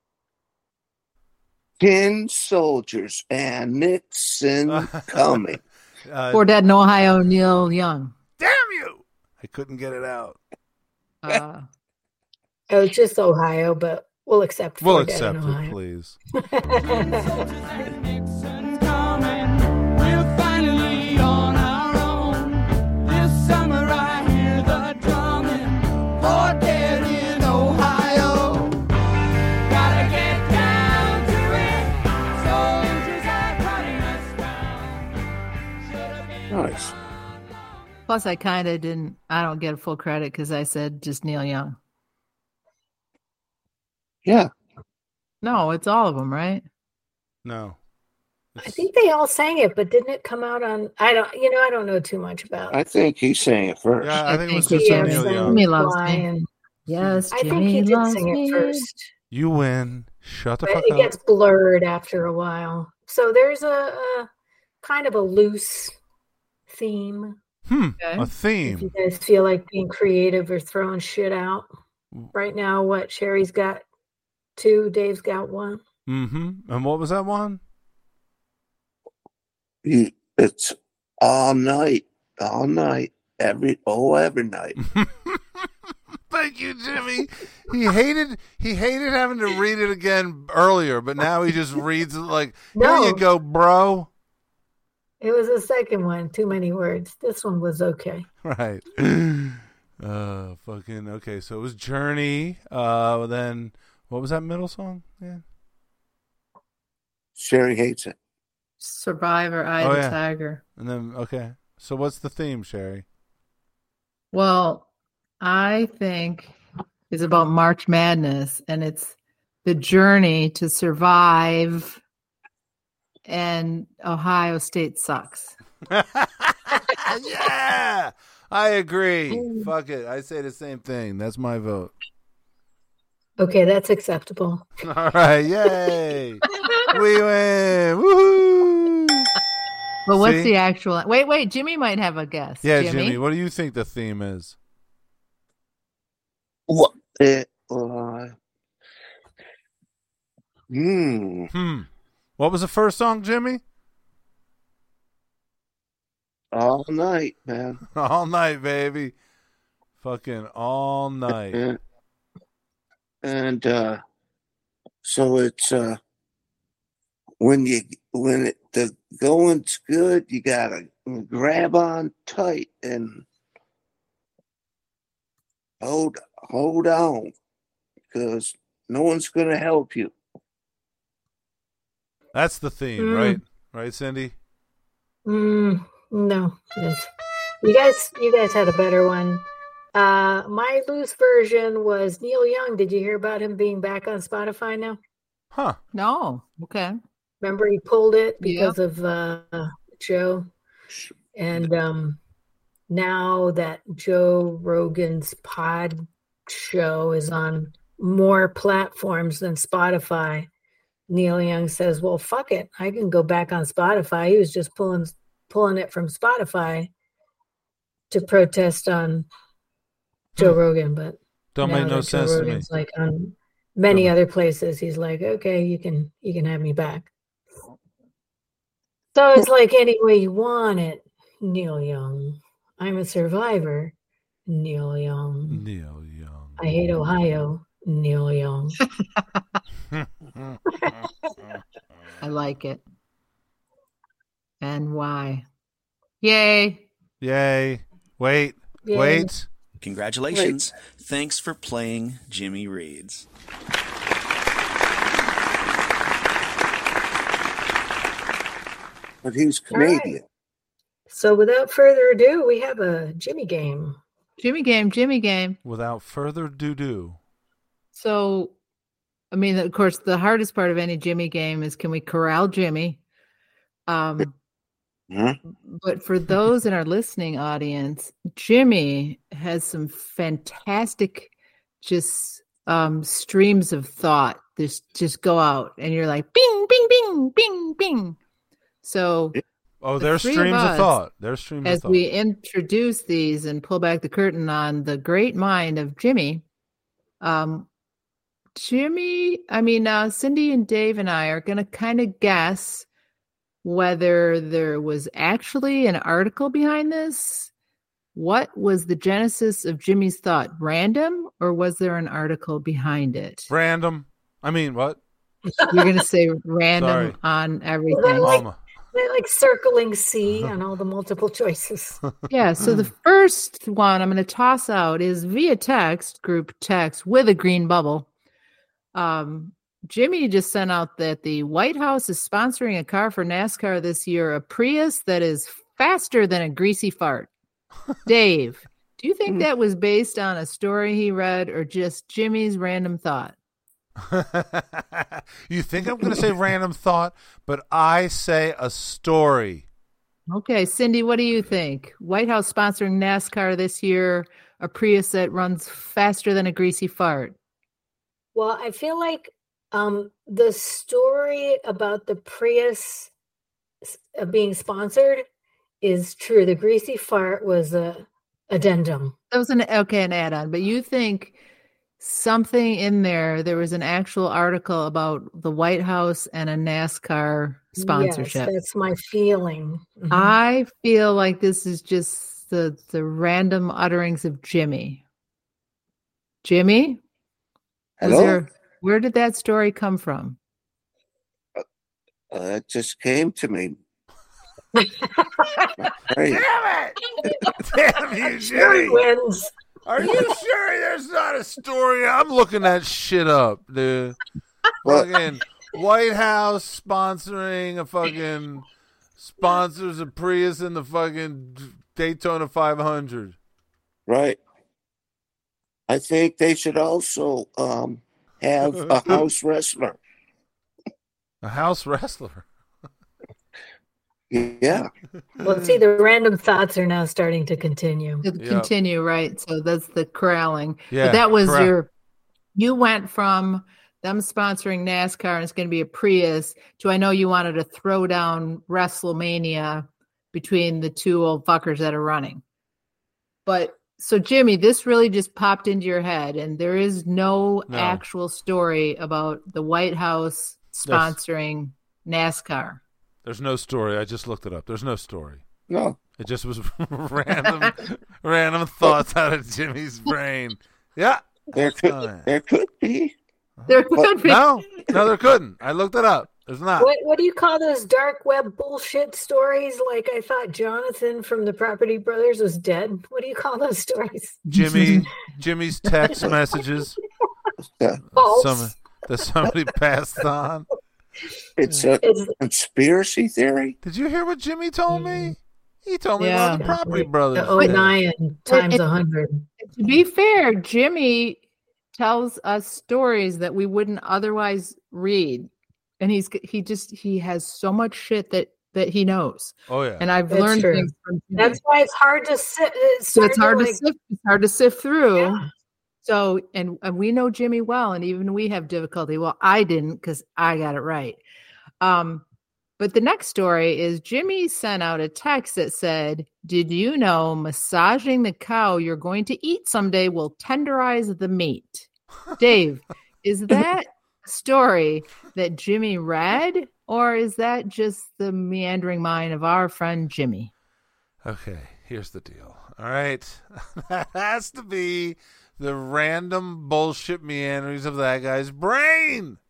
Tin soldiers and Nixon coming. Uh, For Dead in Ohio, Neil Young. damn you! I couldn't get it out. Uh, Oh, it's just Ohio, but we'll accept. We'll Fort Dead in accept it, Ohio. please. Soldiers and Nixon's coming. We're finally on our own. This summer I hear the drumming. Fort Dead in Ohio. Gotta get down to it. Soldiers are cutting us down. Should've been Nice. plus, I kind of didn't. I don't get full credit because I said just Neil Young. Yeah. No, it's all of them, right? No. I think they all sang it, but didn't it come out on? I don't. You know, I don't know too much about. I think he sang it first. Yeah, I think it was think just he a is. Neil and Young. Jimmy loves Fly me. and- Yes, I think Jimmy he did loves sing me. it first, You win. Shut the but fuck it up. gets blurred after a while. So there's a, a kind of a loose theme. Hmm. Okay. A If theme. you guys feel like being creative or throwing shit out right now, what Sherry's got two, Dave's got one. Mm-hmm. And what was that one? He, it's all night, all night, every oh every night. Thank you, Jimmy. He hated he hated having to read it again earlier, but now he just reads it like, here No. you go, bro. It was the second one. Too many words. This one was okay. Right. Uh fucking okay, so it was Journey. Uh then what was that middle song? Yeah. Sherry hates it. Survivor, Eye Oh, of the yeah. Tiger. And then okay. So what's the theme, Sherry? Well, I think it's about March Madness, and it's the journey to survive. And Ohio State sucks. Yeah. I agree. Fuck it. I say the same thing. That's my vote. Okay, that's acceptable. All right, yay. We win. Woohoo. But what's See? the actual? Wait, wait. Jimmy might have a guess. Yeah, Jimmy, what do you think the theme is? What? It, uh, hmm. Hmm. What was the first song, Jimmy? All night, man. All night, baby. Fucking all night. And, and uh, so it's uh, when you when it, the going's good, you gotta grab on tight and hold hold on, because no one's gonna help you. That's the theme, Mm. right? Right, Cindy? Mm, no, yes. you guys, you guys had a better one. Uh, my loose version was Neil Young. Did you hear about him being back on Spotify now? Huh. No. Okay. Remember he pulled it Yep. because of uh, Joe, and um, now that Joe Rogan's pod show is on more platforms than Spotify, Neil Young says, "Well, fuck it, I can go back on Spotify." He was just pulling pulling it from Spotify to protest on Joe Rogan, but Don't now make no that Joe sense to me. Rogan's like on many Don't- other places, he's like, "Okay, you can you can have me back." So it's like any way you want it, Neil Young. I'm a survivor, Neil Young. Neil Young. I hate Ohio, Neil Young. I like it. And why? Yay. Yay. Wait. Yay. Wait. Congratulations. Thanks for playing Jimmy Reads. But he's All right. Canadian. So without further ado, we have a Jimmy game. Jimmy game, Jimmy game. Without further doo-doo. So, I mean, of course, the hardest part of any Jimmy game is can we corral Jimmy? Um, Huh? but for those in our listening audience, Jimmy has some fantastic just um, streams of thought. Just, just go out and you're like, bing, bing, bing, bing, bing. So Oh, The there's three of streams of, us, thought. There's streams as of thought. we introduce these and pull back the curtain on the great mind of Jimmy, um, Jimmy, I mean, uh, Cindy and Dave and I are going to kind of guess whether there was actually an article behind this. What was the genesis of Jimmy's thought? Random, or was there an article behind it? Random. I mean, what? You're going to say random Sorry. on Well, everything. like- Mama. They're like circling C on all the multiple choices. Yeah, so the first one I'm going to toss out is via text, group text with a green bubble. Um, Jimmy just sent out that the White House is sponsoring a car for NASCAR this year, a Prius that is faster than a greasy fart. Dave, do you think that was based on a story he read or just Jimmy's random thought? You think I'm going to say random thought, but I say a story. Okay, Cindy, what do you think? White House sponsoring NASCAR this year, a Prius that runs faster than a greasy fart. Well, I feel like um, the story about the Prius s- uh, being sponsored is true. The greasy fart was a addendum. That was an okay, an add-on, but you think something in there, there was an actual article about the White House and a NASCAR sponsorship. Yes, that's my feeling. Mhm. I feel like this is just the the random utterings of Jimmy. Jimmy? Was Hello? there, where did that story come from? Uh, it just came to me. Right. Damn it! Damn you, Jerry Jimmy! wins. Are you sure there's not a story? I'm looking that shit up, dude. Well, Fucking White House sponsoring a fucking sponsors a Prius in the fucking Daytona five hundred. right. I think they should also um, have a house wrestler. A house wrestler. Yeah. Well, see, the random thoughts are now starting to continue. To Yep. continue, right? So that's the corralling. Yeah, but that was correct. your, you went from them sponsoring NASCAR and it's going to be a Prius to I know you wanted to throw down WrestleMania between the two old fuckers that are running. But so, Jimmy, this really just popped into your head, and there is no, No. actual story about the White House sponsoring NASCAR. There's no story. I just looked it up. There's no story. No. It just was random, random thoughts out of Jimmy's brain. Yeah. There that's could fine. there could be. There could be. No, no, there couldn't. I looked it up. There's not. What what do you call those dark web bullshit stories? Like I thought Jonathan from the Property Brothers was dead. What do you call those stories? Jimmy, Jimmy's text messages. Yeah. False. Some, that somebody passed on. It's a It's conspiracy theory. Did you hear what Jimmy told me? He told me Yeah. about the Property Brothers. the O'Neill times it- a hundred. To be fair, Jimmy tells us stories that we wouldn't otherwise read, and he's he just he has so much shit that that he knows, Oh yeah. and I've That's learned true. things from Jimmy. That's why it's hard to sit. It's So hard, it's hard to, like, sift. It's hard to sift through. Yeah. So, and and we know Jimmy well, and even we have difficulty. Well, I didn't because I got it right. Um, but the next story is Jimmy sent out a text that said, "Did you know massaging the cow you're going to eat someday will tenderize the meat?" Dave, is that a story that Jimmy read, or is that just the meandering mind of our friend Jimmy? Okay, here's the deal. All right. That has to be the random bullshit meanderings of that guy's brain.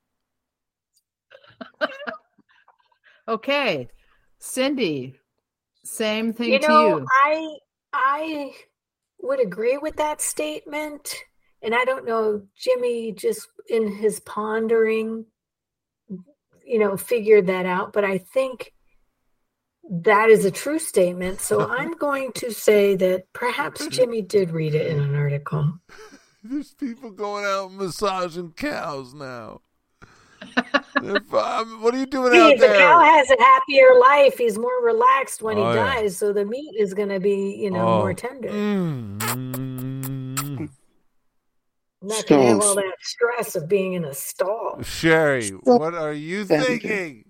Okay, Cindy, same thing You to know, you. I I would agree with that statement, and I don't know, Jimmy just in his pondering, you know, figured that out, but I think that is a true statement. So I'm going to say that perhaps Jimmy did read it in an article. There's people going out massaging cows now. If, um, what are you doing See, out if the there? cow has a happier life, he's more relaxed when Oh, he yeah. dies, so the meat is going to be, you know, Oh. more tender. Mm. Not going to have So- all that stress of being in a stall. Sherry, what are you Tender. thinking?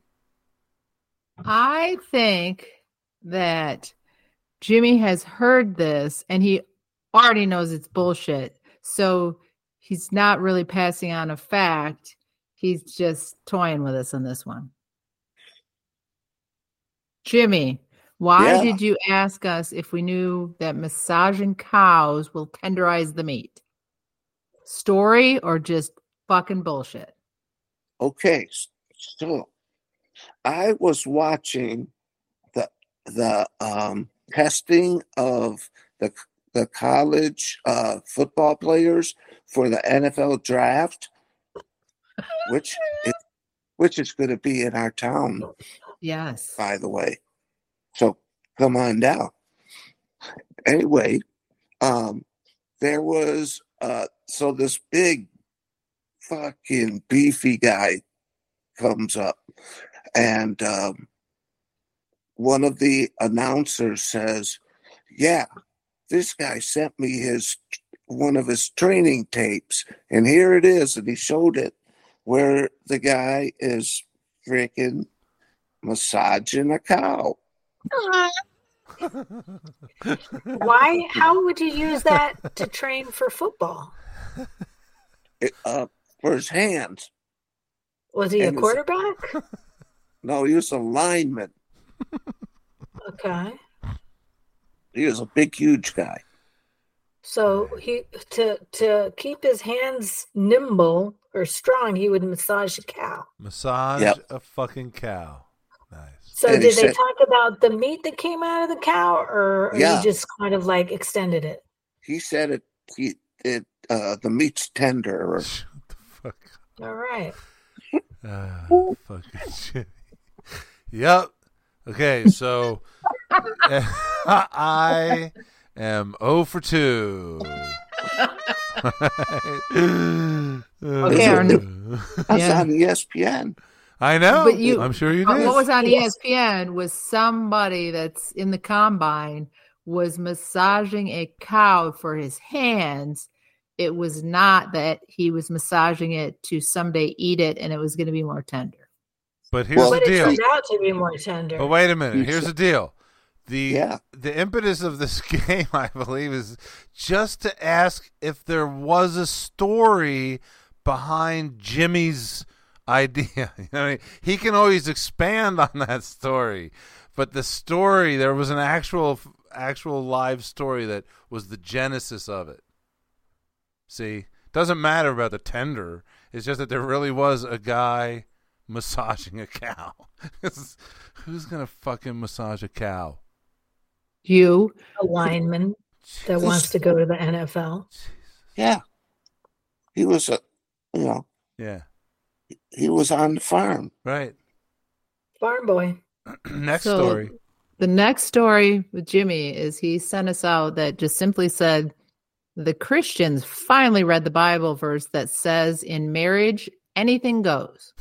I think that Jimmy has heard this and he already knows it's bullshit. So he's not really passing on a fact. He's just toying with us on this one. Jimmy, why Yeah. did you ask us if we knew that massaging cows will tenderize the meat? Story or just fucking bullshit? Okay, so I was watching the the um, testing of the the college uh, football players for the N F L draft, which is, which is going to be in our town, Yes. by the way. So come on down. Anyway, um, there was uh, so this big fucking beefy guy comes up, and um, one of the announcers says, "Yeah, this guy sent me his one of his training tapes, and here it is." And he showed it where the guy is freaking massaging a cow. Why? How would you use that to train for football? It, uh, for his hands. Was he a And it's- quarterback? No, he was a lineman. Okay. He was a big, huge guy. So he to to keep his hands nimble or strong, he would massage a cow. Massage Yep. a fucking cow. Nice. So And he did they said- talk about the meat that came out of the cow, or, or Yeah. he just kind of like extended it? He said it. He it. Uh, the meat's tender. Or, Shut the fuck up. All right. Ah, fucking shit. Yep. Okay, so I am zero for two. Okay, our that's Yeah. on E S P N. I know. But you- I'm sure you But did. what was on E Yes. S P N was somebody that's in the combine was massaging a cow for his hands. It was not that he was massaging it to someday eat it and it was going to be more tender. But here's Well, the But it deal. turned out to be more tender. But wait a minute. You Here's said- the deal. The Yeah. the impetus of this game, I believe, is just to ask if there was a story behind Jimmy's idea. You know, he can always expand on that story, but the story, there was an actual actual live story that was the genesis of it. See, doesn't matter about the tender. It's just that there really was a guy massaging a cow. Who's gonna fucking massage a cow? You, A lineman that This- wants to go to the N F L. Yeah. He was a. You know, Yeah, he was on the farm. right. Farm boy. Next So- story. the next story with Jimmy is he sent us out that just simply said the Christians finally read the Bible verse that says in marriage anything goes.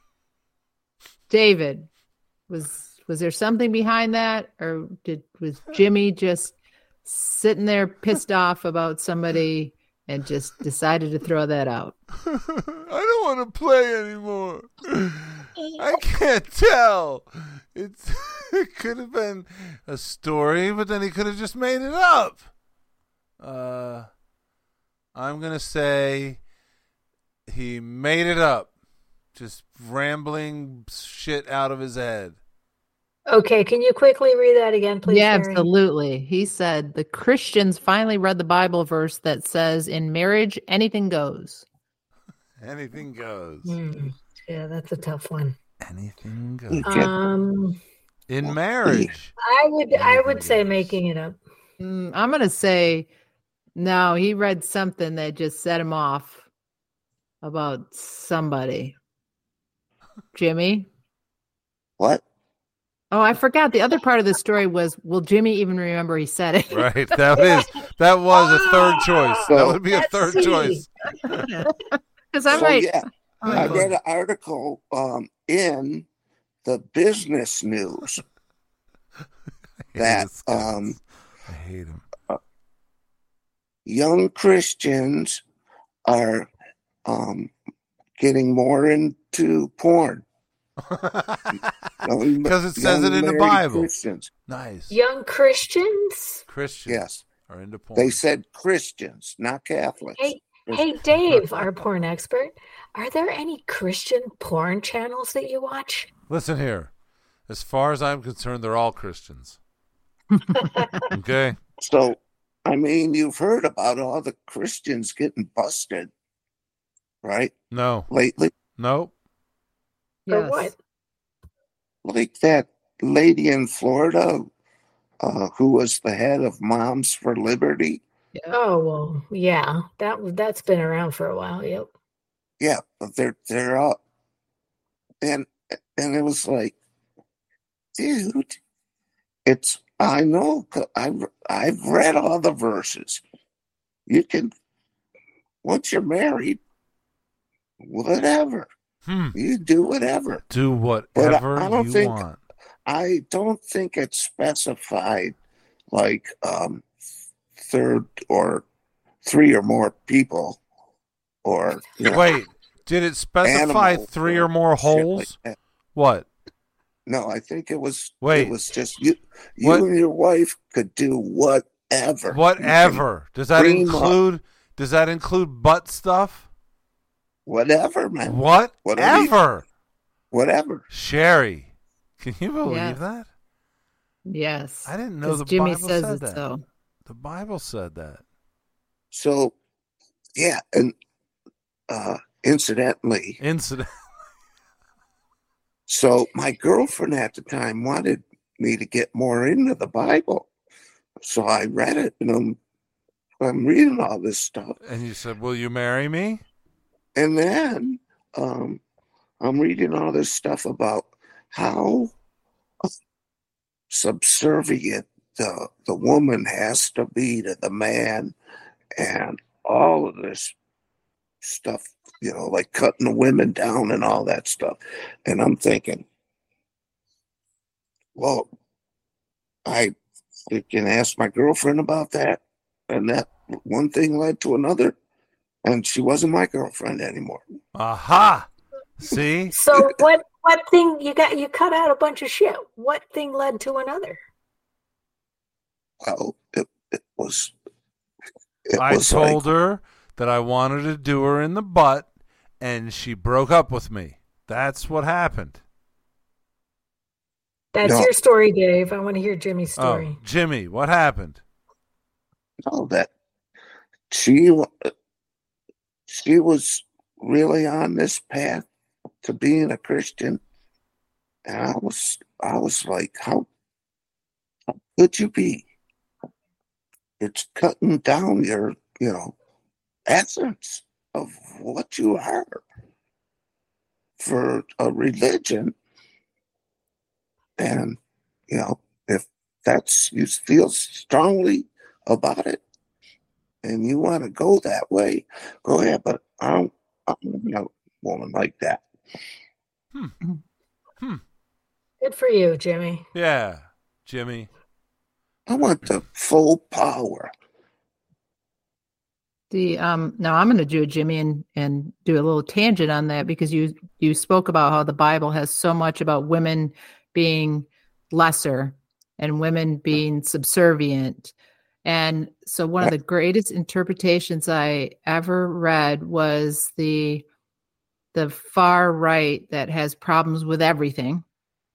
David, was was there something behind that, or did was Jimmy just sitting there pissed off about somebody and just decided to throw that out? I don't want to play anymore. I can't tell. It's it could have been a story, but then he could have just made it up. Uh, I'm gonna say he made it up, just rambling shit out of his head. Okay, can you quickly read that again, please, Yeah, Sherry? absolutely. He said the Christians finally read the Bible verse that says, in marriage, anything goes. Anything goes. Hmm. Yeah, that's a tough one. Anything goes. You get- Um, In marriage. I would I Anything would say goes. making it up. Mm, I'm going to say, no, he read something that just set him off about somebody. Jimmy? what? Oh, I forgot. The other part of the story was, will Jimmy even remember he said it? Right. That is that was a third choice. That would be a Let's third see. choice. Because I'm So like, yeah, oh, I my read God. an article um, in the Business News I hate that this guy. um, I hate him. young Christians are um, getting more into porn. Young- Because it says young it in the married Bible. Christians. Nice. Young Christians. Christians Yes, are into porn. they said Christians, not Catholics. Hey, hey, Dave, our porn expert. Are there any Christian porn channels that you watch? Listen here. As far as I'm concerned, they're all Christians. Okay? So, I mean, you've heard about all the Christians getting busted, right? No. Lately, Nope. Or Yes. what? like that lady in Florida uh, who was the head of Moms for Liberty. Oh well, yeah, that that's been around for a while. Yep. Yeah, but they're they're all, and and it was like, dude, it's I know 'cause I've I've read all the verses. You can once you're married, whatever Hmm. you do, whatever. Do But whatever I don't you think- want. I don't think it's specified like um third or three or more people or you know, Wait. Did it specify animals three or more shit like holes? that. What? No, I think it was Wait. it was just you you What? and your wife could do whatever. You Whatever. Does that Cream up. include does that include butt stuff? can- whatever, man. Whatever. Whatever Whatever. Sherry. Can you believe Yes. that? Yes. I didn't know 'Cause the Jimmy Bible says said it that. so. The Bible said that. So yeah, and uh incidentally, Incident. so my girlfriend at the time wanted me to get more into the Bible. So I read it and I'm I'm reading all this stuff. And you said, "Will you marry me?" And then um, I'm reading all this stuff about how subservient the the woman has to be to the man, and all of this stuff, you know, like cutting the women down and all that stuff. And I'm thinking, well, I can ask my girlfriend about that, and that one thing led to another, and she wasn't my girlfriend anymore. Aha. See? So what? What thing you got? You cut out a bunch of shit. What thing led to another? Well, it, it was. It I was told like, her that I wanted to do her in the butt, and she broke up with me. That's what happened. That's No. your story, Dave. I want to hear Jimmy's Oh, story. Jimmy, what happened? no, that she wa- she was really on this path to being a Christian, and I was I was like, how, how could you be? It's cutting down your, you know, essence of what you are for a religion. And, you know, if that's, you feel strongly about it and you want to go that way, go ahead. But I don't, I'm not a woman like that. Good for you, Jimmy. Yeah, Jimmy. I want the full power. The um now I'm going to do a Jimmy and and do a little tangent on that because you you spoke about how the Bible has so much about women being lesser and women being subservient. And so one of the greatest interpretations I ever read was the the far right that has problems with everything.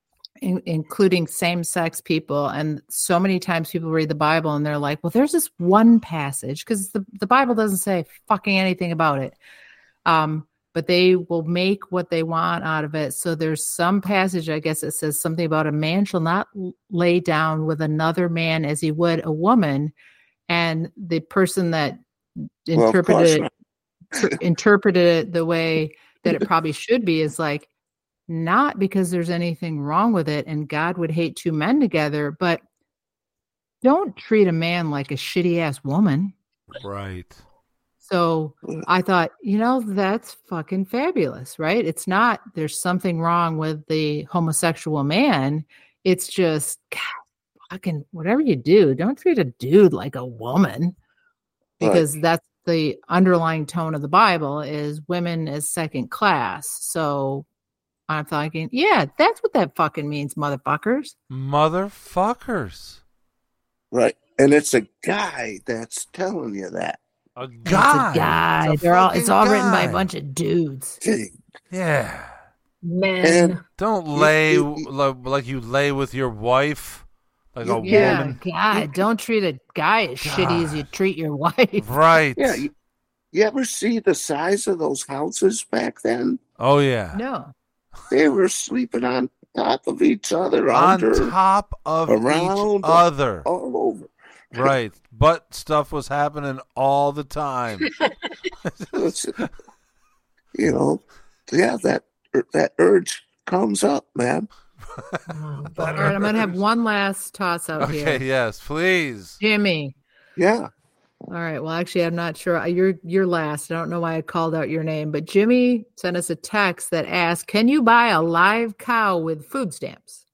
in, including same-sex people. And so many times people read the Bible and they're like, well, there's this one passage, because the, the Bible doesn't say fucking anything about it. Um, but they will make what they want out of it. So there's some passage, I guess it says something about a man shall not lay down with another man as he would a woman. And the person that Well, of course interpreted not. it, interpreted it the way that it probably should be is like, not because there's anything wrong with it and God would hate two men together, but don't treat a man like a shitty ass woman. Right. So I thought, you know, that's fucking fabulous, right? It's not, there's something wrong with the homosexual man. It's just, God, fucking whatever you do, don't treat a dude like a woman, because that's the underlying tone of the Bible is women as second class. So I'm thinking, yeah, that's what that fucking means, motherfuckers. Motherfuckers. Right. And it's a guy that's telling you that. A It's guy. a guy. It's a They're all, it's fucking all written by guy. a bunch of dudes. Yeah. Men. And Don't lay like, like you lay with your wife, like a Yeah, woman. God, don't treat a guy as shitty as you treat your wife. Right. yeah, you, you ever see the size of those houses back then? Oh yeah. No. They were sleeping on top of each other, On under, top of around, each other. all over. Right. But stuff was happening all the time. It's, you know, yeah, that that urge comes up, man. Oh, All right, I'm going to have one last toss out Okay, here. yes, please. Jimmy. Yeah. All right. Well, actually, I'm not sure. You're you're last. I don't know why I called out your name, but Jimmy sent us a text that asked, "Can you buy a live cow with food stamps?"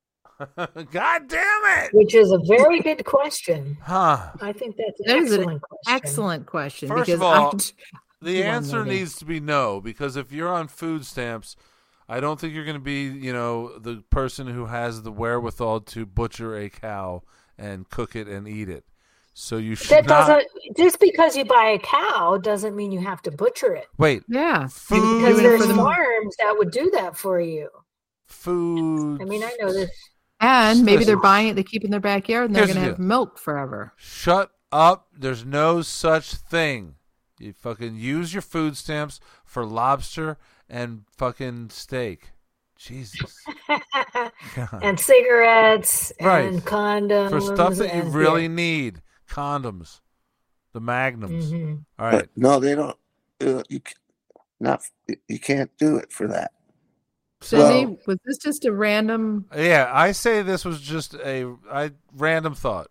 God damn it. Which is a very good question. Huh. I think that's an That is an excellent question. Excellent question. First because of all, I, The You want answer maybe. needs to be no, because if you're on food stamps, I don't think you're going to be, you know, the person who has the wherewithal to butcher a cow and cook it and eat it. So you should That not doesn't just because you buy a cow doesn't mean you have to butcher it. wait. yeah, Food- Because Doing it there's for the- farms that would do that for you. Food. I mean, I know this. and maybe they're Listen. buying it to keep in their backyard, and they're Here's going to the have deal. milk forever. Shut up. There's no such thing. You fucking use your food stamps for lobster and fucking steak. Jesus. God. And cigarettes Right. and condoms. For stuff that you and- really need. Condoms. The magnums. Mhm. All right. But no, they don't. Uh, you c- not. You can't do it for that. Cindy, Well- was this just a random? Yeah, I say this was just a I random thought.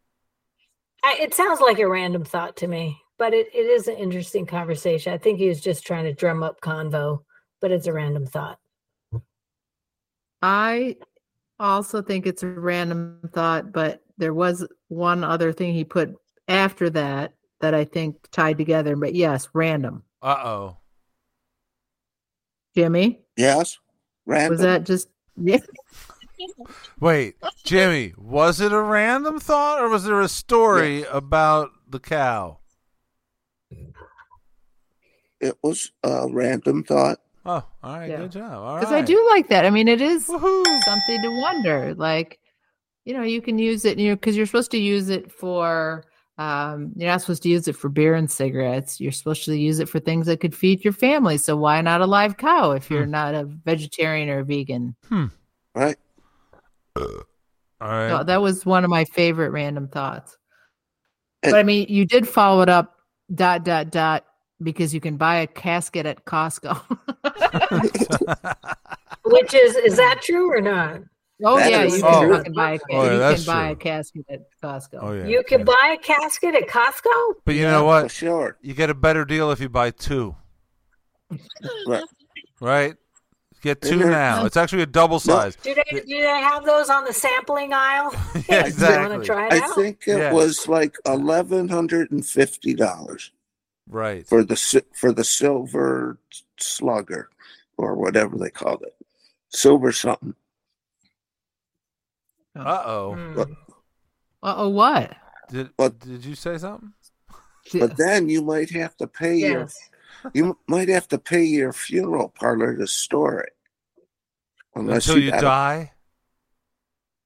I, it sounds like a random thought to me, but it, it is an interesting conversation. I think he was just trying to drum up convo, but it's a random thought. I also think it's a random thought, but there was one other thing he put after that that I think tied together. But yes, random. Uh oh. Jimmy, Yes. Random. was that just? Yeah. Wait, Jimmy, was it a random thought or was there a story about the cow? It was a random thought. Oh, all right, Yeah. good job. All right. Because I do like that. I mean, it is Woohoo. something to wonder. Like, you know, you can use it, you know, because you're supposed to use it for. Um, you're not supposed to use it for beer and cigarettes. You're supposed to use it for things that could feed your family. So why not a live cow if you're Hmm. not a vegetarian or a vegan? Right. All right. So that was one of my favorite random thoughts. And- But I mean, you did follow it up dot dot dot because you can buy a casket at Costco. Which is is that true or not? oh That yeah, is you can true. fucking buy a ca- Oh, yeah, you that's can buy true. a casket at Costco. Oh yeah. You can yeah. buy a casket at Costco? But you Yeah, know For what? sure. You get a better deal if you buy two, Right. right? Get two Mhm. now. It's actually a double size. Do they do they have those on the sampling aisle? Yeah, Do you want exactly. to try it I out? think it Yeah. was like eleven hundred and fifty dollars Right. for the si- for the silver slugger or whatever they called it, silver something. Uh oh. Hmm. Uh oh, what? Did But- Did you say something? But then you might have to pay your Yes. you might have to pay your funeral parlor to store it, unless Until you got a- die.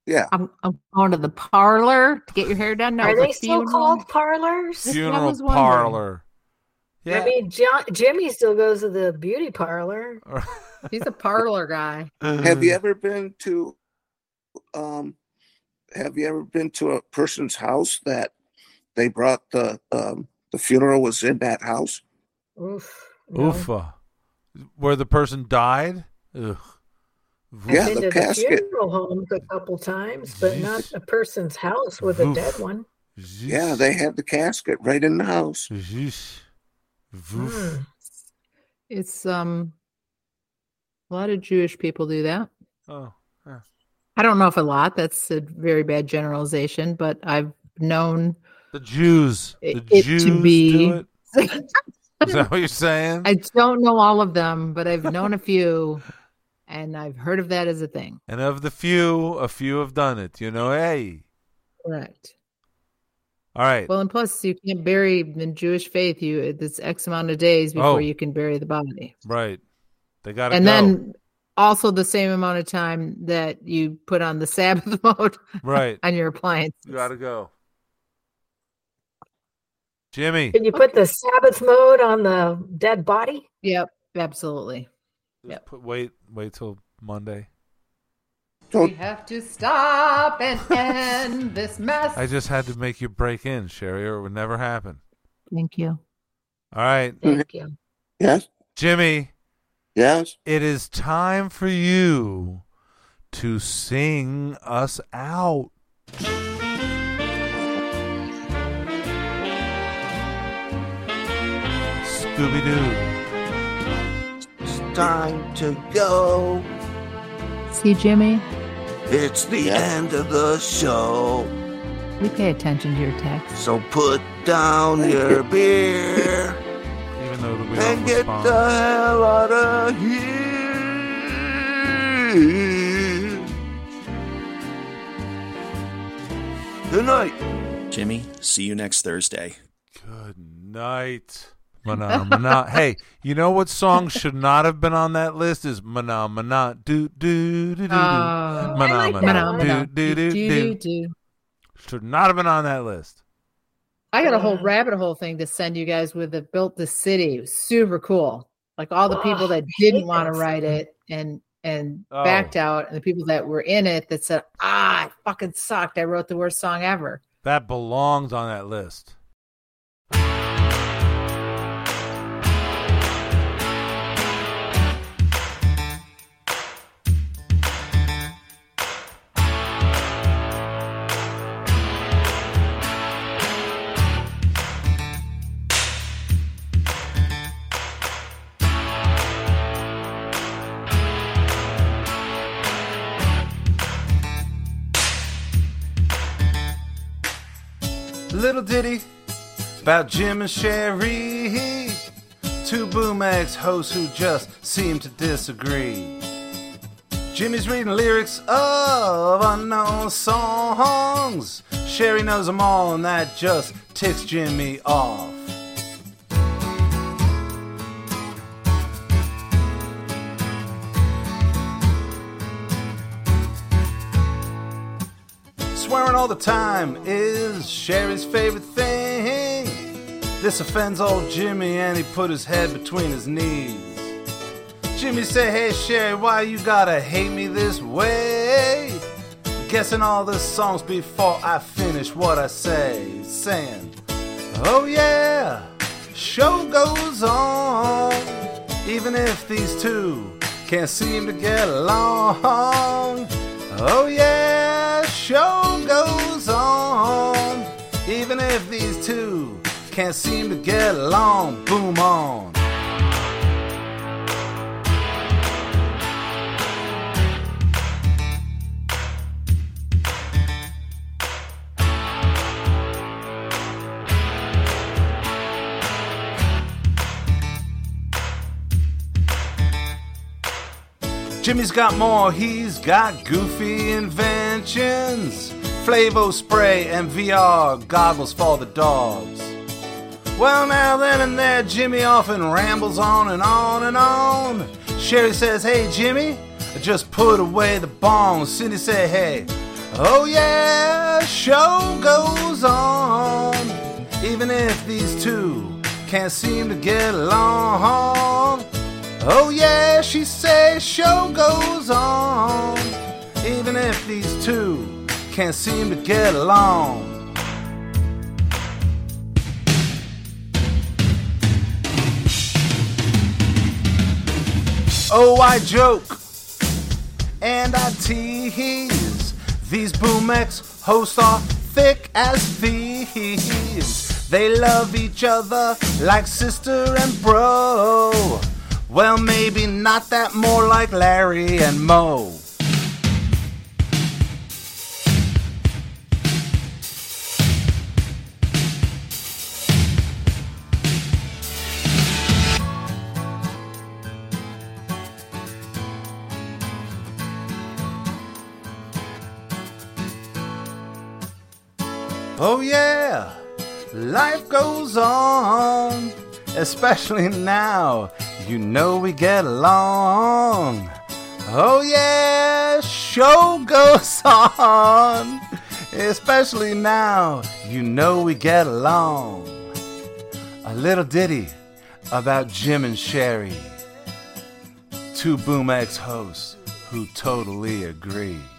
Yeah. I'm, I'm going to the parlor to get your hair done. No, Are the they still funeral. called parlors? This one Funeral was wondering. parlor. Yeah. I mean, John, Jimmy still goes to the beauty parlor. He's a parlor guy. Have you ever been to um have you ever been to a person's house that they brought the um the funeral was in that house? Oof. No. Oofa. Where the person died? Ugh. I've Yeah, been the to casket. the funeral homes a couple times, but not a person's house with a Oof. dead one. Yeah, they had the casket right in the house. Zeus. Voof. Hmm. It's um a lot of Jewish people do that. Oh. yeah. I don't know if a lot. That's a very bad generalization, but I've known The Jews. The It- it to Jews be- do it. Is that what you're saying? I don't know all of them, but I've known a few, and I've heard of that as a thing. And of the few, a few have done it. You know, hey. Correct. All right. Well, and plus, you can't bury in Jewish faith. You it's X amount of days before Oh. you can bury the body, right. They got to and go. then also the same amount of time that you put on the Sabbath mode right. on your appliances. You got to go. Jimmy. Can you put the Sabbath mode on the dead body? Yep, absolutely. Just Yep. put, wait, wait till Monday. Don't have to stop and end this mess. I just had to make you break in, Sherry, or it would never happen. Thank you. All right. Thank you. yes, Jimmy, yes. it is time for you to sing us out. Scooby-Doo. It's time to go. See, Jimmy, It's the end of the show. we pay attention to your text. So put down your beer Even though we don't and get respond. the hell out of here. Good night. Jimmy, see you next Thursday. Good night. Mana, mana. Hey, you know what song should not have been on that list is Mana, mana, do, do, do, do, do. Oh. Mana, I like mana, that one. do, do, do, do. do. Should not have been on that list. I got a whole rabbit hole thing to send you guys with the built the city. It was super cool. Like all the people Oh, that I didn't hate want to that write song. it and and Oh. backed out, and the people that were in it that said, "Ah, it fucking sucked. I wrote the worst song ever." That belongs on that list. Little ditty about Jim and Sherry, two Boom X hosts who just seem to disagree. Jimmy's reading lyrics of unknown songs. Sherry knows them all, and that just ticks Jimmy off. Swearing all the time is Sherry's favorite thing. This offends old Jimmy, and he put his head between his knees. Jimmy say, "Hey Sherry, why you gotta hate me this way? Guessing all the songs before I finish what I say." Saying, "Oh yeah, show goes on, even if these two can't seem to get along. Oh yeah, show goes on, even if these two can't seem to get along." Boom on. Jimmy's got more, he's got goofy inventions, Flavo spray and V R goggles for the dogs. Well, now, then and there, Jimmy often rambles on and on and on. Sherry says, "Hey, Jimmy, just put away the bongs." Cindy say, "Hey, Oh yeah, show goes on, even if these two can't seem to get along. Oh yeah, she says show goes on, even if these two can't seem to get along. Oh, I joke and I tease. These Boom-X hosts are thick as thieves. They love each other like sister and bro. Well, maybe not that, more like Larry and Moe. Oh yeah, life goes on, especially now, you know we get along. Oh yeah, show goes on, especially now, you know we get along. A little ditty about Jim and Sherry, two Boom-X hosts who totally agree.